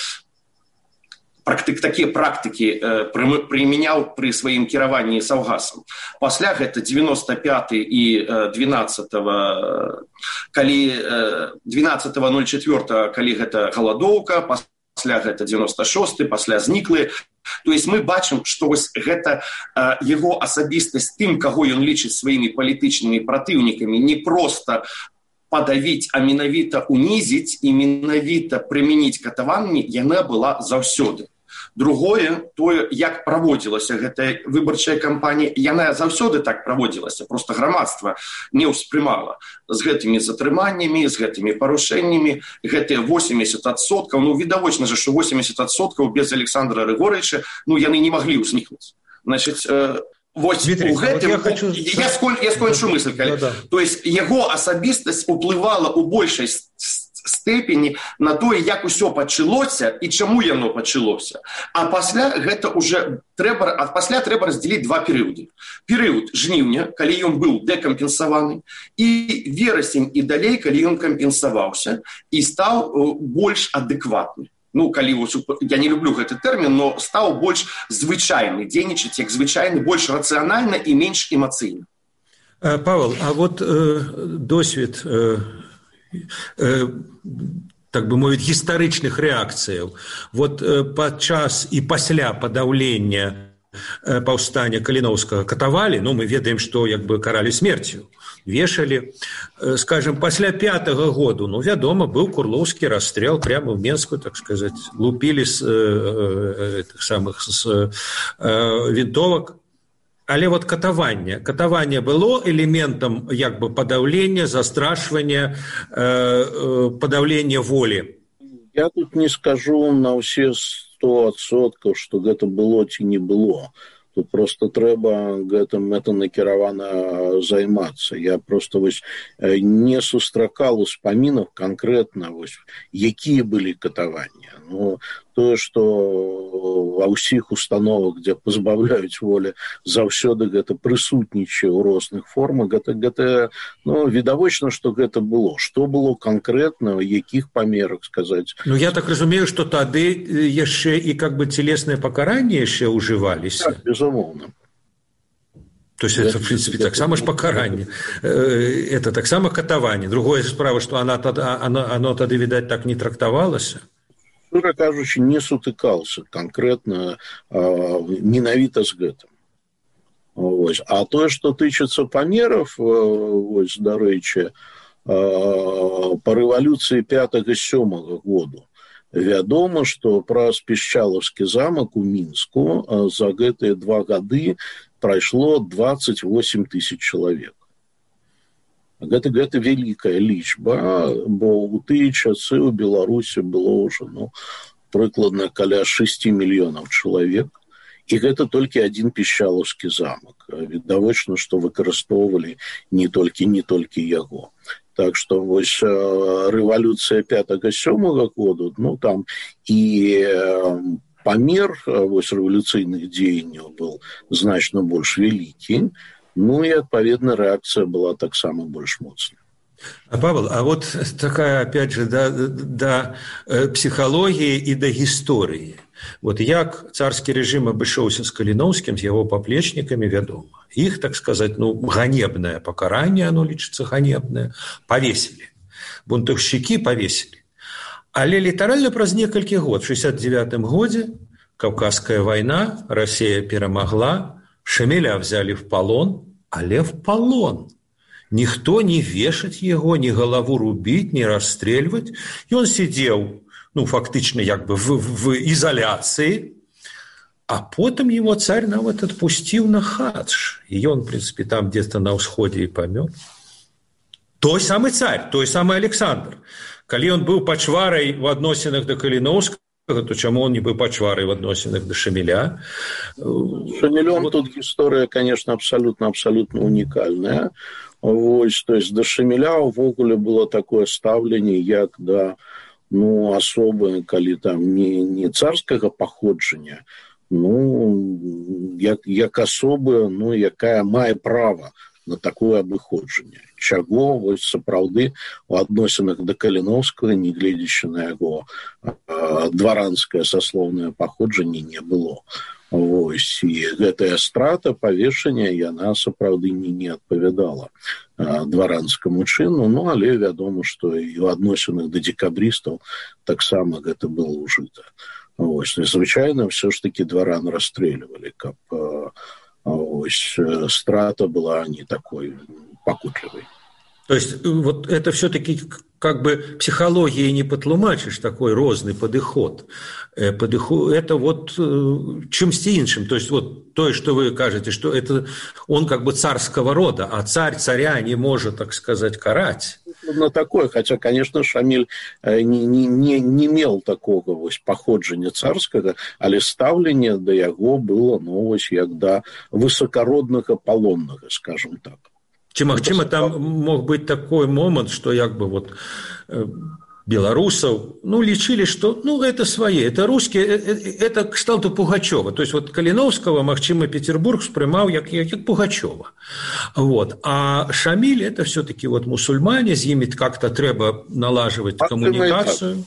практык, такія практыкі э, прымяняў пры сваім кіраванні Саўгасам. Пасля гэта девяносто пятый і двенадцатого, калі двенадцатого ноль четвёртого, калі гэта галадоўка, пасля гэта девяносто шосты, пасля зніклы. То есть мы бачым, што вось гэта э, яго асабістасць тым, каго ён лічыць сваімі палітычнымі праціўнікамі, не проста падавіць, а менавіта унізіць і менавіта прымяніць катаванні, яна была заўсёды. Другое, тое, як праводзілася гэтая выбарчая кампанія, яна заўсёды так праводзілася, просто грамадства не ўспрымала з гэтымі затрыманнямі, з гэтымі парушэннямі, гэтыя восемьдесят адсоткаў, ну, відавочна же, што восемьдесят адсоткаў без Александра Рыгорыча, ну, яны не маглі ўзнікнуць. Значыць, э, вось Дмитрий, у гэтым... вот я хочу... Я, скон... я скончу мысль, калі... Да, да. То есть яго асабістасць уплывала ў большай степені на тое, як усё пачалося і чаму яно пачалося. А пасля гэта уже трэба, а пасля трэба раздзеліць два перыяды. Перыяд жніўня, калі ён быў дэкампенсаваны, і верасень і далей, калі ён кампенсаваўся і стаў больш адэкватны. Ну, калі, я не люблю гэты тэрмін, но стаў больш звычайны, дзейнічаць як звычайны, больш рацыянальна і менш эмацыйна. Павел, а вот э, досвед э, э, так бы мовіць, гістарычных рэакцыяў. Вот э, падчас і пасля падаўлення э, паўстання Каліноўскага катавалі, ну, мы ведаем, што як бы каралі смерцю, вешалі. Э, скажем, пасля пятага году, ну, вядома, быў курлоўскі расстрел прямо в Менску, так сказать, лупілі з э, э, самых з э, вінтовак. Але вот катаванне. Катаванне было элементам як бы падаўлення, застрашвання, э, падаўлення волі. Я тут не скажу на ўсе сто адсоткаў, што гэта было ці не было. Тут просто трэба гэтым мэтанакіравана займацца. Я просто вось не сустракал успамінаў канкрэтна, вось, якія былі катаванні. Ну, тое, што ва ўсіх установах, дзе пазбаўляюць волі, заўсёды гэта прысутнічае ў розных формах, гэта, гэта ну, відавочна, што гэта было. Што было канкрэтна, у якіх памерах сказаць? Ну, я так разумею, што тады яшчэ і как бы целесныя пакаранні яшчэ ўжываліся. Так, безумоўна. То есть это, в принципе, так само ж покарание. Это так само катование. Другое справа, что оно, оно, оно тогда, видать, так не трактовалось. Шчыра кажучы, не сутыкался конкретно э, менавіта з гэтым. Вось. А тое, што тычыцца памеров, э, вось, дарэчы, э, па рэвалюцыі пятага сёмага году, вядома, што праз Пішчалаўскі замак у Мінску э, за гэтыя два гады прайшло двадцать восемь тысяч чалавек. Гэта, гэта вялікая лічба, бо ў тыя часы ў Беларусі было ўжо ну, прыкладна каля шэсць мільёнаў чалавек, і гэта толькі адзін Пішчалаўскі замак. Відавочна, што выкарыстоўвалі не толькі, не толькі яго. Так што вось рэвалюцыя пятага сёмага году, ну там і памер вось рэвалюцыйных дзеянняў быў значна больш вялікі, ну и, отповедно, реакция была так само больше моцная. А, Павел, а вот такая, опять же, до, до психологии и до истории. Вот як царский режим обошелся с Калиновским, с его поплечниками, вядома. Их, так сказать, ну, ганебное покарание, оно лічыцца ганебное, повесили. Бунтовщики повесили. Але літаральна праз некалькі год, в шестьдесят девятом годзе, Кавказская война, Россия перамагла, Шамиля взяли в полон, але в полон. Никто не вешать его, ни голову рубить, ни расстрельвать. И он сидел, ну, фактично, как бы в, в изоляции. А потом его царь нам вот отпустил на хадж. И он, в принципе, там где-то на усходе и помер. Той самый царь, той самый Александр. Коли он был пачварой в адносінах до Каліновскага, то чему он не был пачварой в адносінах до Шамиля? Шамилем вот. Тут история, конечно, абсолютно-абсолютно уникальная. Вось, то есть до Шамиля увогуле было такое ставленне, як да ну, особы, калі там не, не царскага паходжання, ну, як, як особы, ну, якая мае права на такое абыходжанне. Чаго, вось, сапраўды, у адносінах да Каліновскага, нягледзячы на яго дваранскае саслоўнае паходжанне, не было. Вось, і гэтая страта павешання, яна сапраўды не, не адпавядала дваранскаму чыну, ну, але вядома, што і ў адносінах да дзекабрыстаў таксама гэта было ўжыта. Вось, звычайна, ўсё ж такі дваран расстрэльвалі, каб ось, страта была не такой покутливой. То есть вот это все-таки как бы психологии не потлумачишь, такой розный подыход. Это вот чимсьці іншым. То есть вот то, что вы кажете, что это он как бы царского рода, а царь царя не может, так сказать, карать. На такое, хотя, конечно, Шамиль не, не, не, не мел такого вось, паходжання царскага, але стаўленне да яго было, ну, вось, як да высокороднага палоннага, скажем так. Ці магчыма там мог быць такой момант, што як бы вот беларусаў, ну, лічылі, што, ну, это свае, это русские, это кшталту Пугачева. То есть вот Калиновского, магчыма, Петербург спрымаў як, як, як Пугачева. Вот. А Шамиль это все-таки вот мусульмане, з імі как-то трэба налаживать коммуникацию.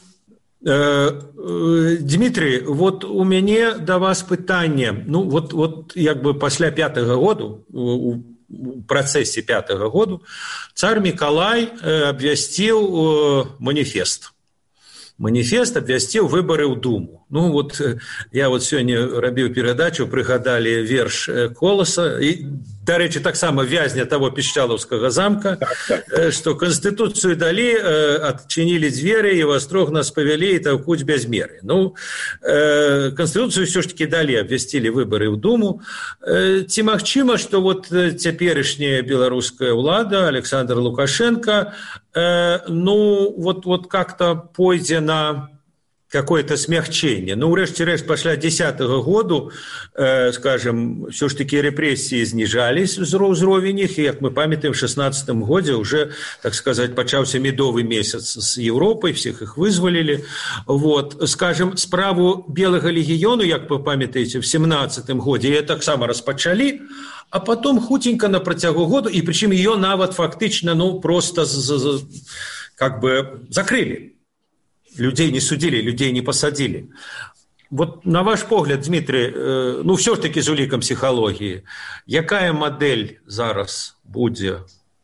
Дмитрий, вот у мяне да вас пытанне, ну, вот, вот як бы пасля пятага году, у в процессе пятого года царь Миколай обвястил манифест. Манифест обвястил выборы в Думу. Ну вот я вот сегодня робил передачу, пригадали верш Колоса, и, до речи, так само вязня того Пішчалаўскага замка, что Конституцию дали, отчинили двери, и вострог нас повели, и толкуть без меры. Ну, Конституцию все-таки дали, обвястили выборы в Думу. Ці магчыма, что вот цяперашняя белорусская ўлада, Александр Лукашенко, ну, вот, вот как-то пойдзе на какое-то смягчение. Ну, урэшце рэшт, пасля десятого году, э, скажем, все ж таки репрессии знижались ўзровень іх, и, как мы памятаем, в шестнадцатом году уже, так сказать, почался медовый месяц с Европой, всех их вызволили. Вот. Скажем, справу Белого легиону, как вы памятаете, в семнадцатом году, ее так само распачали, а потом хутенько на протягу года, и причем ее нават фактично, ну, просто как бы закрыли. Людей не судили, людей не посадили. Вот на ваш погляд, Дмитрий, ну все ж таки з улікам психологии, якая модель зараз будзе?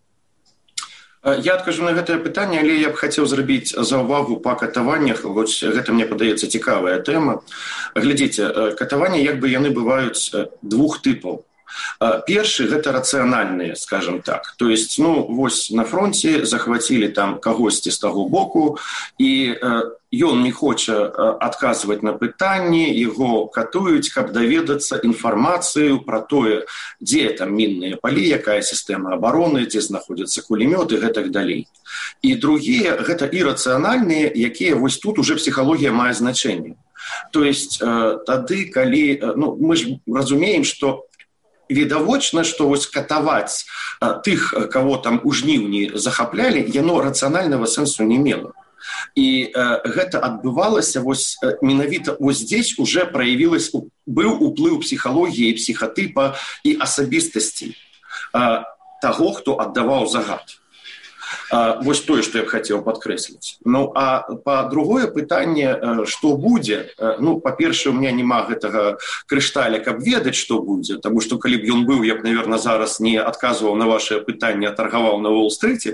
Я адкажу на гэтае пытанне, але я б хацеў зрабіць заўвагу па катаваннях. Вот гэта мне падаецца цікавая тэма. Глядзіце, катаванні як бы яны бываюць двух тыпаў. Першы гэта рацыянальныя, скажем так. То есть, ну, вось на фронте захвацілі там кагосьці з таго боку, і ён не хоча адказваць на пытанні, яго катуюць, каб даведацца інфармацыю пра тое, дзе там мінныя палі, якая сістэма абароны, дзе знаходзяцца кулемёты, гэтак далей. І другія гэта ірацыянальныя, якія вось тут уже псіхалогія мае значэнне. То есть, тады, калі, ну, мы ж разумеем, што відавочна, што вось катаваць тых, кого там у жніўні захаплялі, яно рацыянальнага сэнсу не мела. І э, гэта адбывалася вось менавіта вось здесь уже праявілась, быў уплыў псіхалогіі, псіхатыпа і асабістасці э, таго, хто аддаваў загад. Э, вось тое, што я б хацеў падкрэсліць. Ну, а па другое пытанне, э, што будзе? Э, ну, па-першае, у меня няма гэтага крышталя, каб ведаць, што будзе, таму што калі б ён быў, я б, наверное, зараз не адказваў на ваше пытанне, а таргаваў на Уолл-стрыце.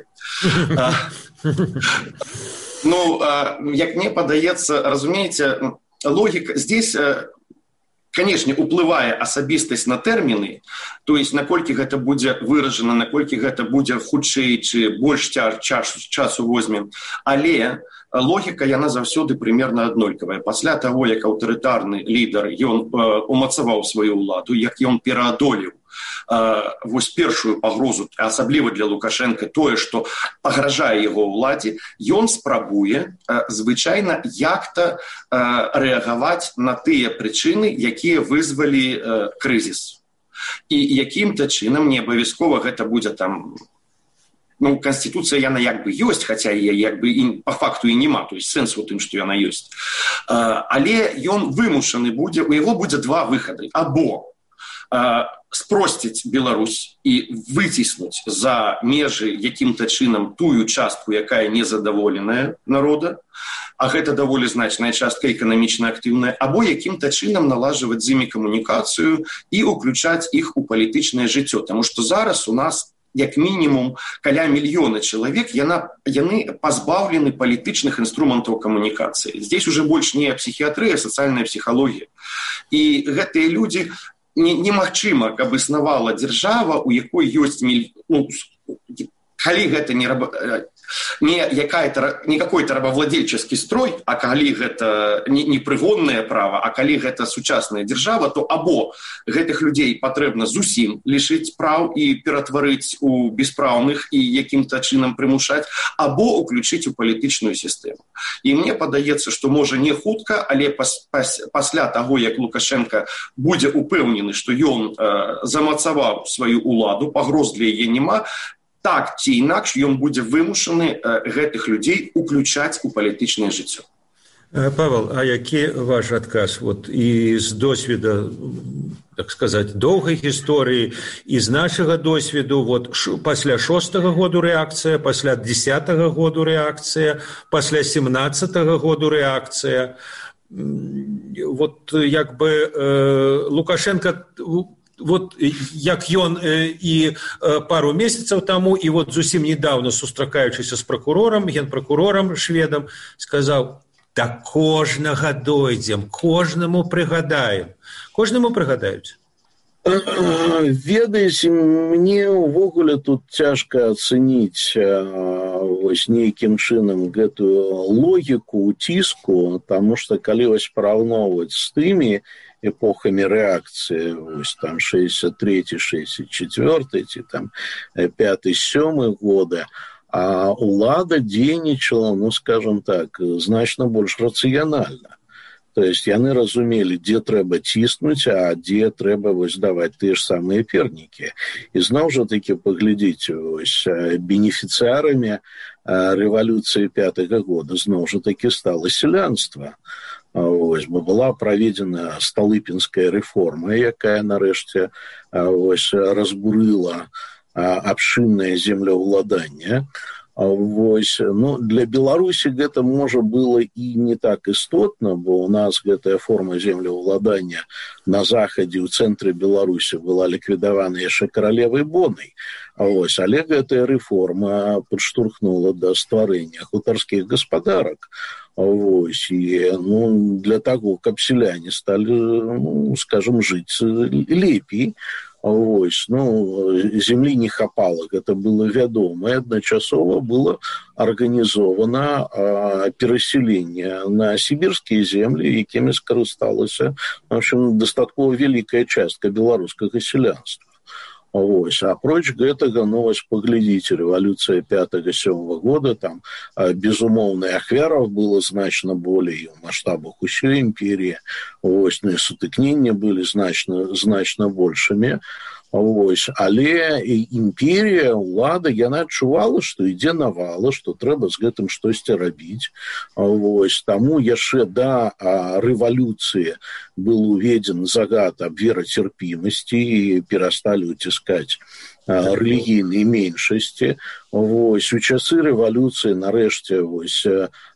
Ну, як мне падаецца, разумееце, логіка здесь, конечно, уплывае асабістасць на тэрміны, то есть наколькі гэта будзе выражана, наколькі гэта будзе хутчэй ці больш часу возьме, але логіка яна заўсёды примерно аднолькавая. Пасля таго, як аўтарытарны лідар ён умацаваў сваю ўладу, як ён пераадолеў вось першую пагрозу, асабліва для Лукашенко, тое, што пагражае яго ўладзе, ён спрабуе звычайна як-то рэагаваць на тыя прычыны, якія вызвалі крызіс. І якім-то чынам, не абавязкова гэта будзе там, ну, Конституцыя яна як бы ёсць, хаця як бы і па факту і няма, то есть сэнс у тым, што яна ёсць. Але ён вымушаны будзе, у яго будзе два выхады. Або спросціць Беларусь і выціснуць за межы якім-то чынам тую частку, якая незадаволеная народа, а гэта даволі значная частка эканамічна актыўная, або якім-то чынам налажваць з імі камунікацыю і ўключаць іх у палітычнае жыццё. Таму што зараз у нас як мінімум каля мільёна чалавек, яна, яны пазбаўлены палітычных інструментаў камунікацыі. Здесь уже больш не псіхіатрыя, а сацыяльная псіхалогія. І гэтыя людзі немагчыма, каб існавала дзяржава, у якой ёсць, ну, калі гэта не раба, не якая-то, не какой-то рабовладельческий строй, а калі гэта не, не прыгоннае права, а калі гэта сучасная дзяржава, то або гэтых людзей патрэбна зусім лішыць праў і ператварыць у беспраўных і якім-то чынам прымушаць, або уключыць у палітычную сістэму. І мне падаецца, што можа не хутка, але пас, пас, пасля таго, як Лукашенко будзе упэўнены, што ён э, замацаваў сваю ўладу, пагроз для яе няма, так ці інакш ён будзе вымушаны э, гэтых людзей уключаць у палітычнае жыццё. Павел, а які ваш адказ вот і з досведа, так сказать, доўгай гісторыі, і з нашага досведу, вот ш, пасля шостага году рэакцыя, пасля дзесятага году рэакцыя, пасля семнадцатага году рэакцыя, вот як бы э, Лукашенко, вот як ён і пару месяцаў таму, і вот зусім недавно сустракаючыся з прокурорам, генпрокурорам шведам, сказаў: да кожнага дойдзем, кожнаму прыгадаем. Кожнаму прыгадаюць. Ведаеце, мне ўвогуле тут цяжка ацэніць вось нейкім чынам гэтую логіку уціску, таму што калі вось параўноўваць з тымі эпохамі рэакцыі, вось там шэсцьдзесят трэці шэсцьдесят чацвёрты ці там пяты сёмы года, а ўлада дзейнічала, ну, скажем так, значна больш рацыянальна. То есть яны разумелі, дзе трэба ціснуць, а дзе трэба вось даваць тыя ж самыя пернікі. І зноў жа такі паглядзіце, вось бенефіцыярамі рэвалюцыі пятага года зноў жа такі стала сялянства. Вось, бо была праведзена сталыпінская рэформа, якая нарэшце вось разбурыла абшыннае землеўладанне. Вось, ну, для Беларусі гэта можа было і не так істотна, бо у нас гэтая форма землеўладання на захадзе ў цэнтры Беларусі была ліквідавана яшчэ каралевай Бонай. Вось, але гэтая рэформа падштурхнула да стварэння хутарскіх гаспадарак. Вось, і, ну, для таго, каб сяляне сталі, ну, скажем, жыць лепей. Вось, ну, землі не хапала, гэта было вядома, і адначасова было арганізована а, перасяленне на сібірскія землі, якімі скарысталася, в общем, дастаткова вялікая частка беларускага сялянства. Вось, апроч гэтага, ну, вось, паглядзіце, рэвалюцыя пятага-сёмага года, там, безумоўна, ахвяраў было значна болей у маштабах усёй імперіі, вось, ну, і сутыкненні былі значна, значна большымі. Вось, але імперія, ўлада, яна адчувала, што ідзе навала, што трэба з гэтым штосьці рабіць. Вось, таму яшчэ да рэвалюцыі быў уведзен загад аб верацярпімасці і перасталі ўціскаць рэлігійныя меншасці. Вось, у часы рэвалюцыі нарэшце вось,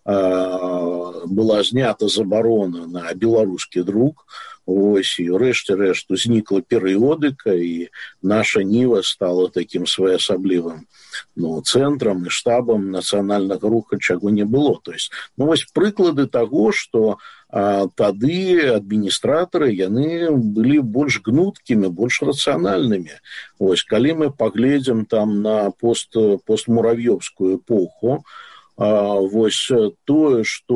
была знята забарона на беларускі друк. Ось, і рэшце рэшт узнікла перыёдыка, і наша Ніва стала такім своеасаблівым, ну, цэнтрам і штабам нацыянальнага руха, чаго не было. То есть, ну, вось прыклады таго, што а, тады адміністратары, яны былі больш гнуткімі, больш рацыянальнымі. Ось, калі мы паглядзім там на пост, постмуравьёвскую эпоху, а, вось тое, што,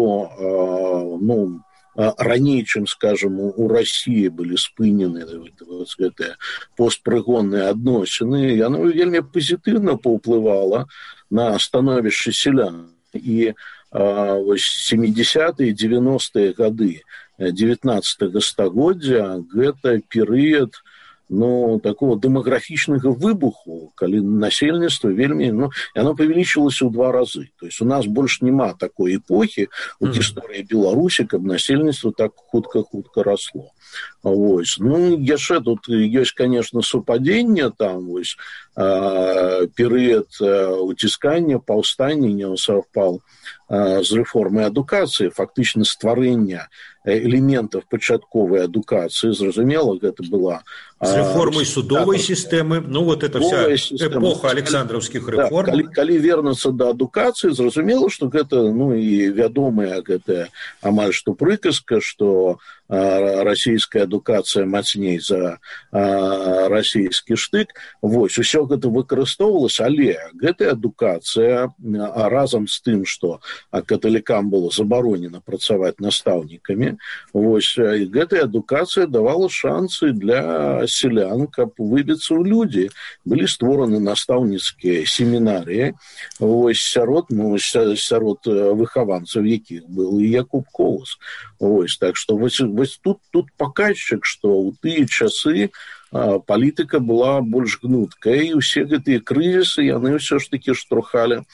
а, ну, раней, чым, скажем, у России былі спынены вот, гэтыя постпрыгонныя адносіны, яно вельмі пазітыўна паўплывала на становішча сялян. І а, вось семидесятые, девяностые гады девятнадцатага стагоддзя гэта перыяд, ну, такого дэмаграфічнага выбуху, калі насельніцтва вельмі, ну, яно павялічылася ў два разы. То есть у нас больш няма такой эпохі у гісторыі Беларусі, каб насельніцтва так хутка-хутка расло. Вось. Ну, яшчэ тут ёсць, конечно, супадзенне, там, вось, э, перыяд э, уціскання, паўстання не саўпаў э, з рэформай адукацыі, фактычна стварэння элементов пачатковай адукацыі. Зразумела, гэта была з рэформай судовай да, сістэмы, ну вот это вся система. Эпоха александраўскіх рэформ. Да, калі, калі вернуцца да адукацыі, зразумела, што гэта, ну, і вядомая гэтая амаль што прыказка, што расійская адукацыя мацней за а, расійскі штык. Вось, усё гэта выкарыстоўвалася, але гэтая адукацыя, а разам з тым, што каталікам было забаронена працаваць настаўнікамі, вось, гэтая адукацыя давала шансы для сялян, каб выбіцца ў людзі. Былі створаны настаўніцкія семінарыі, вось, сярод, ну, сярод выхаванцаў якіх был і Якуб Колас. Вось, так што вось, вось тут, тут паказчык, што ў тыя часы а, палітыка была больш гнуткая, і ўсе гэтыя крызісы, яны ўсё ж такі штурхалі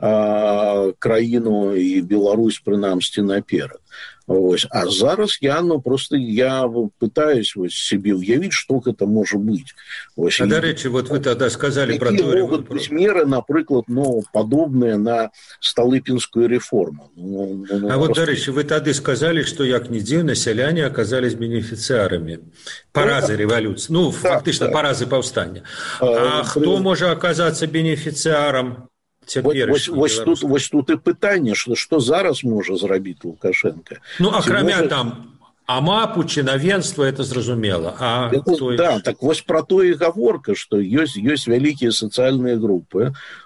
а, краіну і Беларусь, прынамсі, наперад. Вось. А зараз я, ну, просто я пытаюсь вось, себе уявить, что это может быть. Вось. А, дарэчы, вот вы тогда сказали про то... могут быть меры, например, ну, подобные на Столыпинскую реформу. Ну, ну, а просто... вот, дарэчы, вы тогда сказали, что, як ни дзіўна, сяляне оказались бенефициарами паразы да. революции. Ну, да, фактично, да. паразы повстания. А, а кто при... может оказаться бенефициаром? Вось, вось, тут, вось тут і пытанне, што, што зараз можа зрабіць Лукашенко. Ну, акрамя можа... там АМАПу, чынавенства, это зразумела. А это, кто... Да, так вось пра то і гаворка, што ёсць, ёсць вялікія сацыяльныя групы,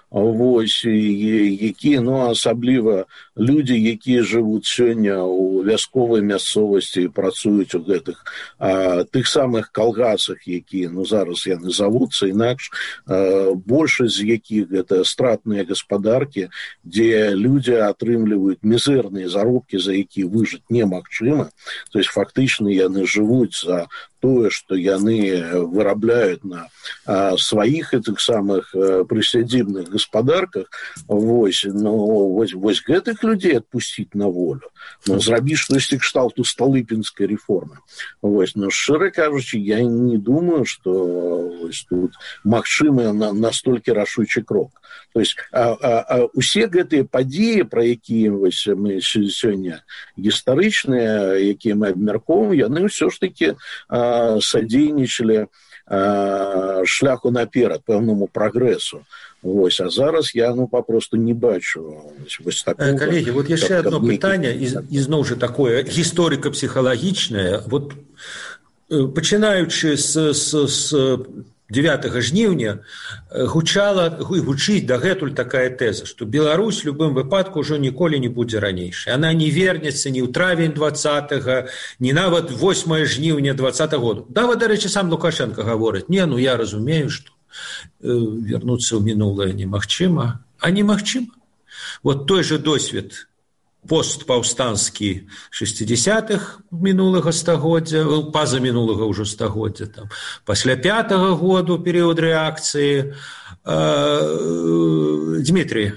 вось, якія, ну, асабліва людзі, якія жывуць сёння ў вясковай мясцовасці і працуюць у гэтых а, тых самых калгасах, якія, ну, зараз яны завуцца інакш, а, большасць з якіх гэта стратныя гаспадаркі, дзе людзі атрымліваюць мізэрныя заробкі, за якія выжыць немагчыма. То есть фактычна яны жывуць за тое, што яны вырабляюць на а, сваіх гэтых самых а, прысядзібных гаспадарках, вось, ну, вось, вось гэтых людзей адпусціць на волю, ну, зрабіць штосьці кшталту сталыпінскай рэформы. Вось, ну, шчыра кажучы, я не думаю, што вось, тут магчымы на, настолькі рашучы крок. То есть а, а, а усе гэтыя падзеі, пра якія вось, мы сёння гістарычныя, якія мы абмяркоўваем, яны ўсё ж такі а, садзейнічалі а, шляху наперад, пэўнаму прагрэсу. Вось, а зараз я, ну, папросту не бачу вось, вось такого. Калегі, вот яшчэ одно пытанне, і, і зноў жа такое гісторыка-псіхалагічнае. Вот, пачынаючы з, з, з дзевятага жніўня гучала і гучыць дагэтуль такая тэза, што Беларусь у любым выпадку ўжо ніколі не будзе ранейшай. Яна не вернецца ні ў травень двадцатага, ні нават восьмае жніўня двадцатага году. Да, вот, дарэчы, сам Лукашенко гаворыць: не, ну я разумею, што вернуцца ў мінулае немагчыма, а немагчыма. Вот той же досвед постпаўстанскі шэсцідзясятых минулага стагоддзя, паза мінулага ўжо стагоддзя, там, пасля пятага году перыяд рэакцыі. Дмітрий,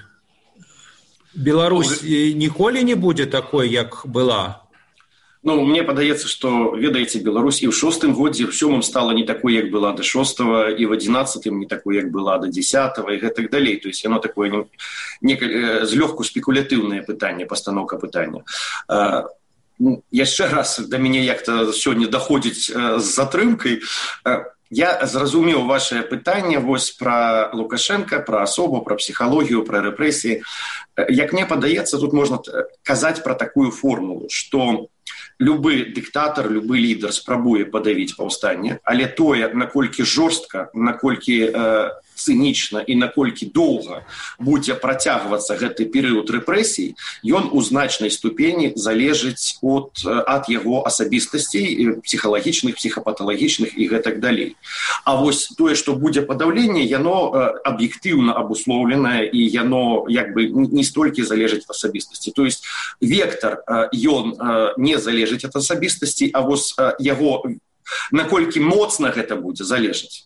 Беларусь ніколі не будзе такой, як была? Ну, мне падаецца, што, ведаеце, Беларусь і ў шостым годзе, в сёмым стала не такой, як была да шостага, і в адзінаццатым не такой, як была да дзесятага, і гэтак далей. То есть яно такое не, не, злёгку спекулятыўнае пытанне, пастаноўка пытання. А, ну, яшчэ раз да мяне як-то сёння даходзіць з затрымкай. Я зразумеў вашее пытанне вось пра Лукашенка, пра асобу, пра псіхалогію, пра рэпрэсіі. Як мне падаецца, тут можна казаць пра такую формулу, што любы дыктатар, любы лідар спрабуе падавіць паўстанне, але тое, наколькі жорстка, наколькі э, цынічна і наколькі доўга будзе працягвацца гэты перыяд рэпрэсій, ён у значнай ступені залежыць от, ад яго асабістасцей, псіхалагічных, псіхапаталагічных і гэтак далей. А вось тое, што будзе падаўленне, яно э, аб'ектыўна абуслоўленае і яно як бы не столькі залежыць ад асабістасці. То есть вектор, э, ён э, не залежыць ад асабістасці, а вось э, яго наколькі моцна гэта будзе залежаць.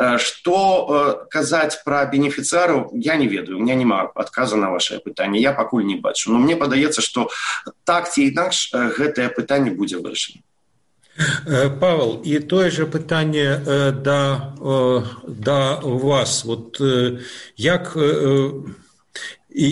Што казаць пра бенефіцыараў, я не ведаю, у меня няма адказа на вашае пытанне, я пакуль не бачу. Но мне падаецца, што так ці інакш гэтае пытанне будзе вырашана. Павел, і тое же пытанне да, да вас. Вот як і,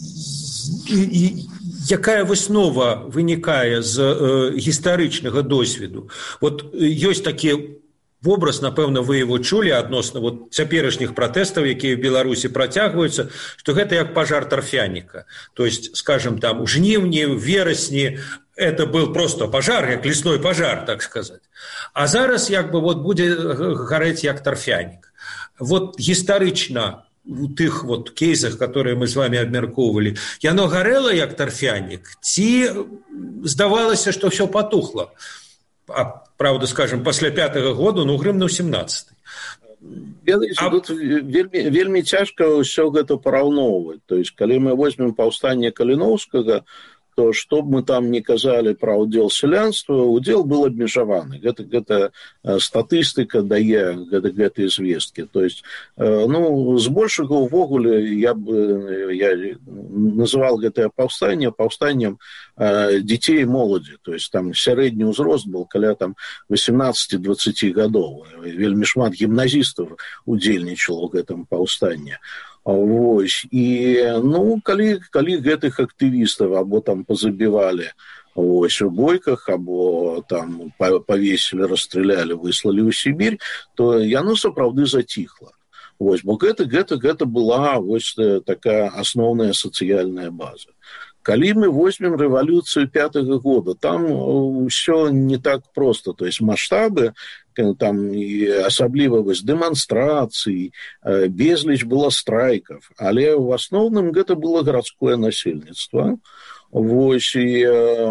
і, і якая выснова вынікае з э, гістарычнага досведу? Вот ёсць такі вобраз, напэўна, вы его чулі адносна вот цяперашніх пратэстаў, якія ў Беларусі працягваюцца, што гэта як пажар тарфяніка. То есть, скажем, там у жніўні, у верасні это был просто пажар, як лесной пажар, так сказать. А зараз як бы вот будзе гарэць як тарфянік. Вот гістарычна у тых вот кейсах, которые мы с вами абмяркоўвалі, яно гарэла як тарфянік, ці здавалася, што ўсё патухла? А, правда, скажем, пасля пятага году, ну, грымнуў семнадцаты. А... Тут вельмі, вельмі цяжка ўсё гэта параўноўваць. То есть, калі мы возьмем паўстанне Каліноўскага, то што б мы там не казалі пра ўдзел сялянства, ўдзел был абмежаваны. Гэта, гэта статыстыка дае гэта, гэтыя звесткі. То есть, ну, збольшага ўвогуле я б я называл гэтае паўстанне паўстаннем дзяцей і моладзі. То есть там сярэдні ўзрост был каля там восемнадцати-двадцати гадоў. Вельмі шмат гімназістаў удзельнічало ў гэтым паўстанні. Вось. І, ну, калі, калі гэтых актывістаў або там пазабівалі вось, у бойках, або там павесілі, расстралялі, выслалі ў Сібірь, то яно сапраўды заціхла. Вось, бо гэта, гэта, гэта была вось, такая асноўная сацыяльная база. Калі мы возьмем рэвалюцыю пятага года, там ўсё не так проста. То есть маштабы там і асабліва вось дэманстрацыі, безліч было страйкаў, але ў асноўным гэта было гарадское насельніцтва. Вось, і,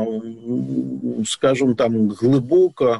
скажем, там глыбока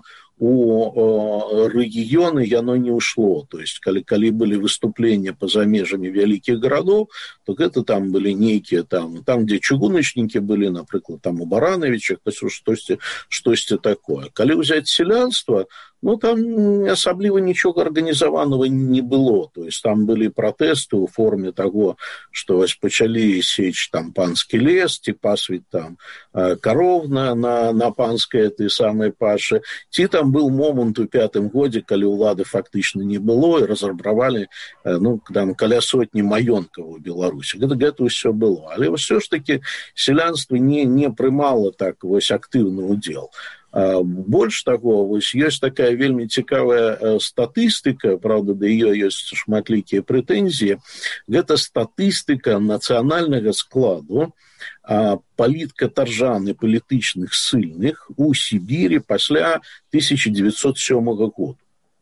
у рэгіёны яно не ўшло. То есть, калі, калі былі выступлення па-за межамі вялікіх гарадоў, то гэта там былі нейкія там, там дзе чыгуначнікі былі, напрыклад, там у Барановичах, штосьці, штосьці такое. Калі ўзяць сялянства, ну, там асабліва нічога арганізаванага не было. То есть, там былі пратэсты ў форме таго, што вось пачалі сечь там панскі лес, ці пасвіць там кароў на, на, на панскай этой самай пашы, ці там был момант у пятым годзе, калі ўлады фактычна не было, і разрабравалі, ну, там каля сотні маёнткаў у Беларусі. Гэта, гэта ўсё было. Але ўсё ж такі сялянства не, не прымала так вось актыўны ўдзел. Больш таго, вось ёсць такая вельмі цікавая статыстыка, правда, да ёй ёсць шматлікія прэтэнзіі. Гэта статыстыка нацыянальнага складу паліткатаржан і палітычных ссыльных у Сібірі пасля тысяча девятьсот сёмага года.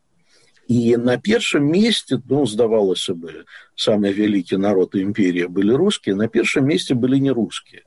І на першым месцы, ну, здавалася бы, самы вялікі народ імперія былі рускія, на першым месцы былі не рускія.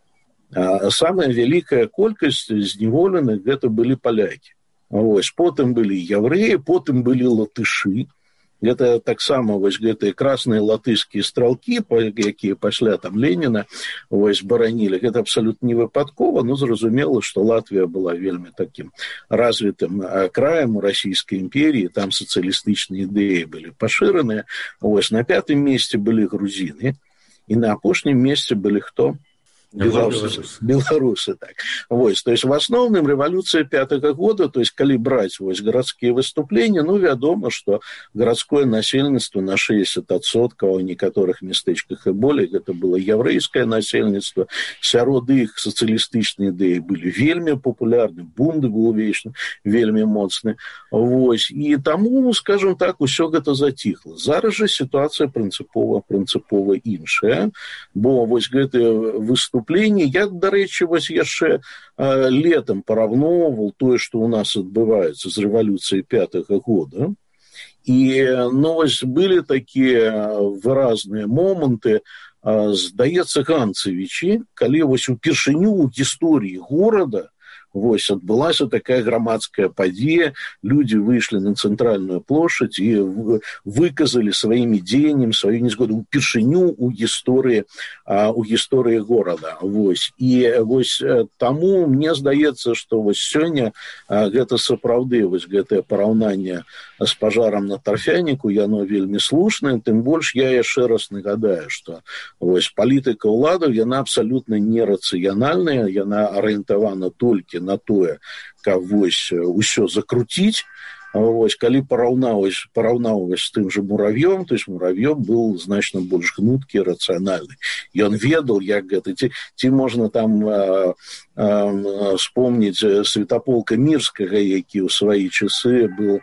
А самая вялікая колькасць зняволеных гэта былі палякі. Вось, потым былі яўрэі, потым былі латышы. Гэта таксама вось гэтыя красныя латышскія стралкі, якія пасля там Леніна вось баранілі. Гэта абсалютна не выпадкова, но зразумела, што Латвія была вельмі такім развітым краем у расійскай імперіі, там сацыялістычныя ідэі былі пашыраныя. Вось, на пятым месцы былі грузіны, і на апошнім месцы былі хто? Беларусы. Беларусы, так. Вось, то есть, в основном революция пятого года, то есть, коли брать вось, городские выступления, ну, вядома, что городское насельніцтва на шестьдесят адсоткаў, у некоторых местечках и более, это было еврейское насельніцтва, сярод іх социалистичные ідэі были вельмі популярны, бунты был вечны, вельмі моцны. Вось, и тому, скажем так, усё гэта затихло. Зараз же ситуация принципова, принципова іншая, бо вось гэтые выступления я, дарэчы, вось яшчэ э, летом параўноўваў тое, што ў нас адбываецца з рэвалюцыяй пятага года. І, ну, вось былі такія выразныя моманты, э, здаецца, Ганцевічі, калі вось упершыню ў гісторыі горада вось адбылася такая грамадская падзея, людзі выйшлі на цэнтральную плошадь і выказалі сваімі дзеяннем сваю незгоду упершыню ў гісторыі у гісторыі горада. Вось. І вось таму мне здаецца, што вось сёння гэта сапраўды вось гэтае параўнанне з пажарам на тарфяніку, яно вельмі слушнае, тым больш я яшчэ раз нагадаю, што вось палітыка ўладаў яна абсалютна нерацыянальная, яна арыентавана толькі на тое, каб вось усё закруціць. Вось, калі параўнаўваць параўнаўваць з тым жа Муравьём, то есть Муравьём быў значна больш гнуткі, рацыянальны. Ён ведаў, як гэта, ці, ці можна там а, а, вспомніць Святаполка Мірскага, які ў свае часы быў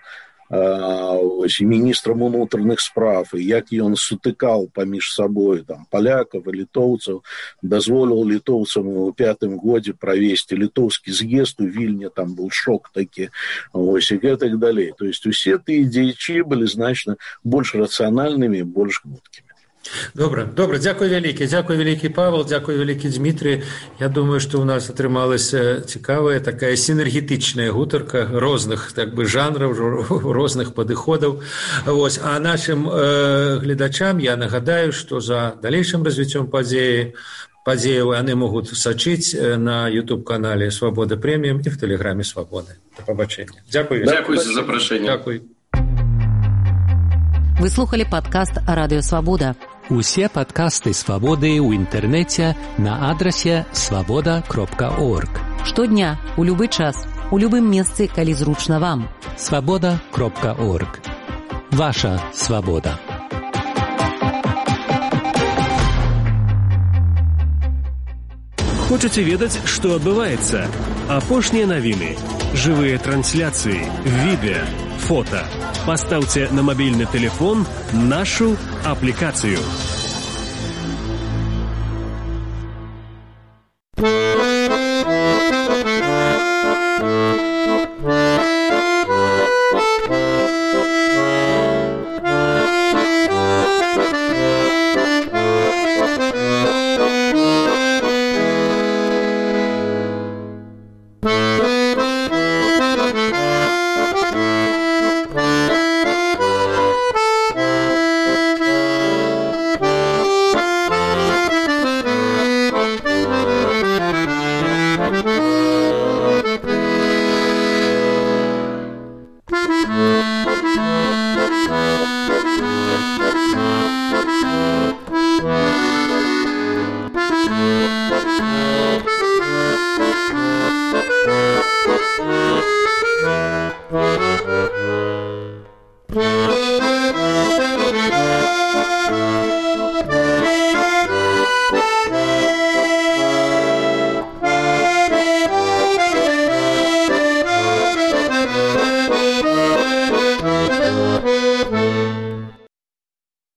ось, міністрам унутраных справ, і як ён сутыкаў паміж сабой там палякаў і літоўцаў, дазволіў літоўцам у пятым годзе правесці літоўскі з'езд у Вільні, там быў шок такі, ось, і гэтак далей. То есть усе тыя дзеячы былі значна больш рацыянальнымі, больш гнуткімі. Добра, добра, дзякуй вялікі, дзякуй вялікі Павел, дзякуй вялікі Дмітрий. Я думаю, што ў нас атрымалася цікавая такая сінергетычная гутарка розных так бы жанраў, розных падыходаў. Вось, а нашим э, гледачам я нагадаю, што за далейшым развіццём падзеі падзеяў яны могуць сачыць на YouTube-канале Свабода Прэміум і в Тэлеграме Свабоды. Да пабачэння. Дзякуй. Дзякуй за запрашэнне. Дзякуй. Вы слухали падкаст «Радыё Свабода». Усе падкасты «Свабоды» ў інтэрнэце на адрасе свабода кропка орг. Штодня, у любы час, у любым месцы, калі зручна вам. свабода кропка орг. Ваша свабода. Хочаце ведаць, што адбываецца? Апошнія навіны, жывыя трансляцыі, відэа, фота. Пастаўце на мабільны тэлефон нашу аплікацыю.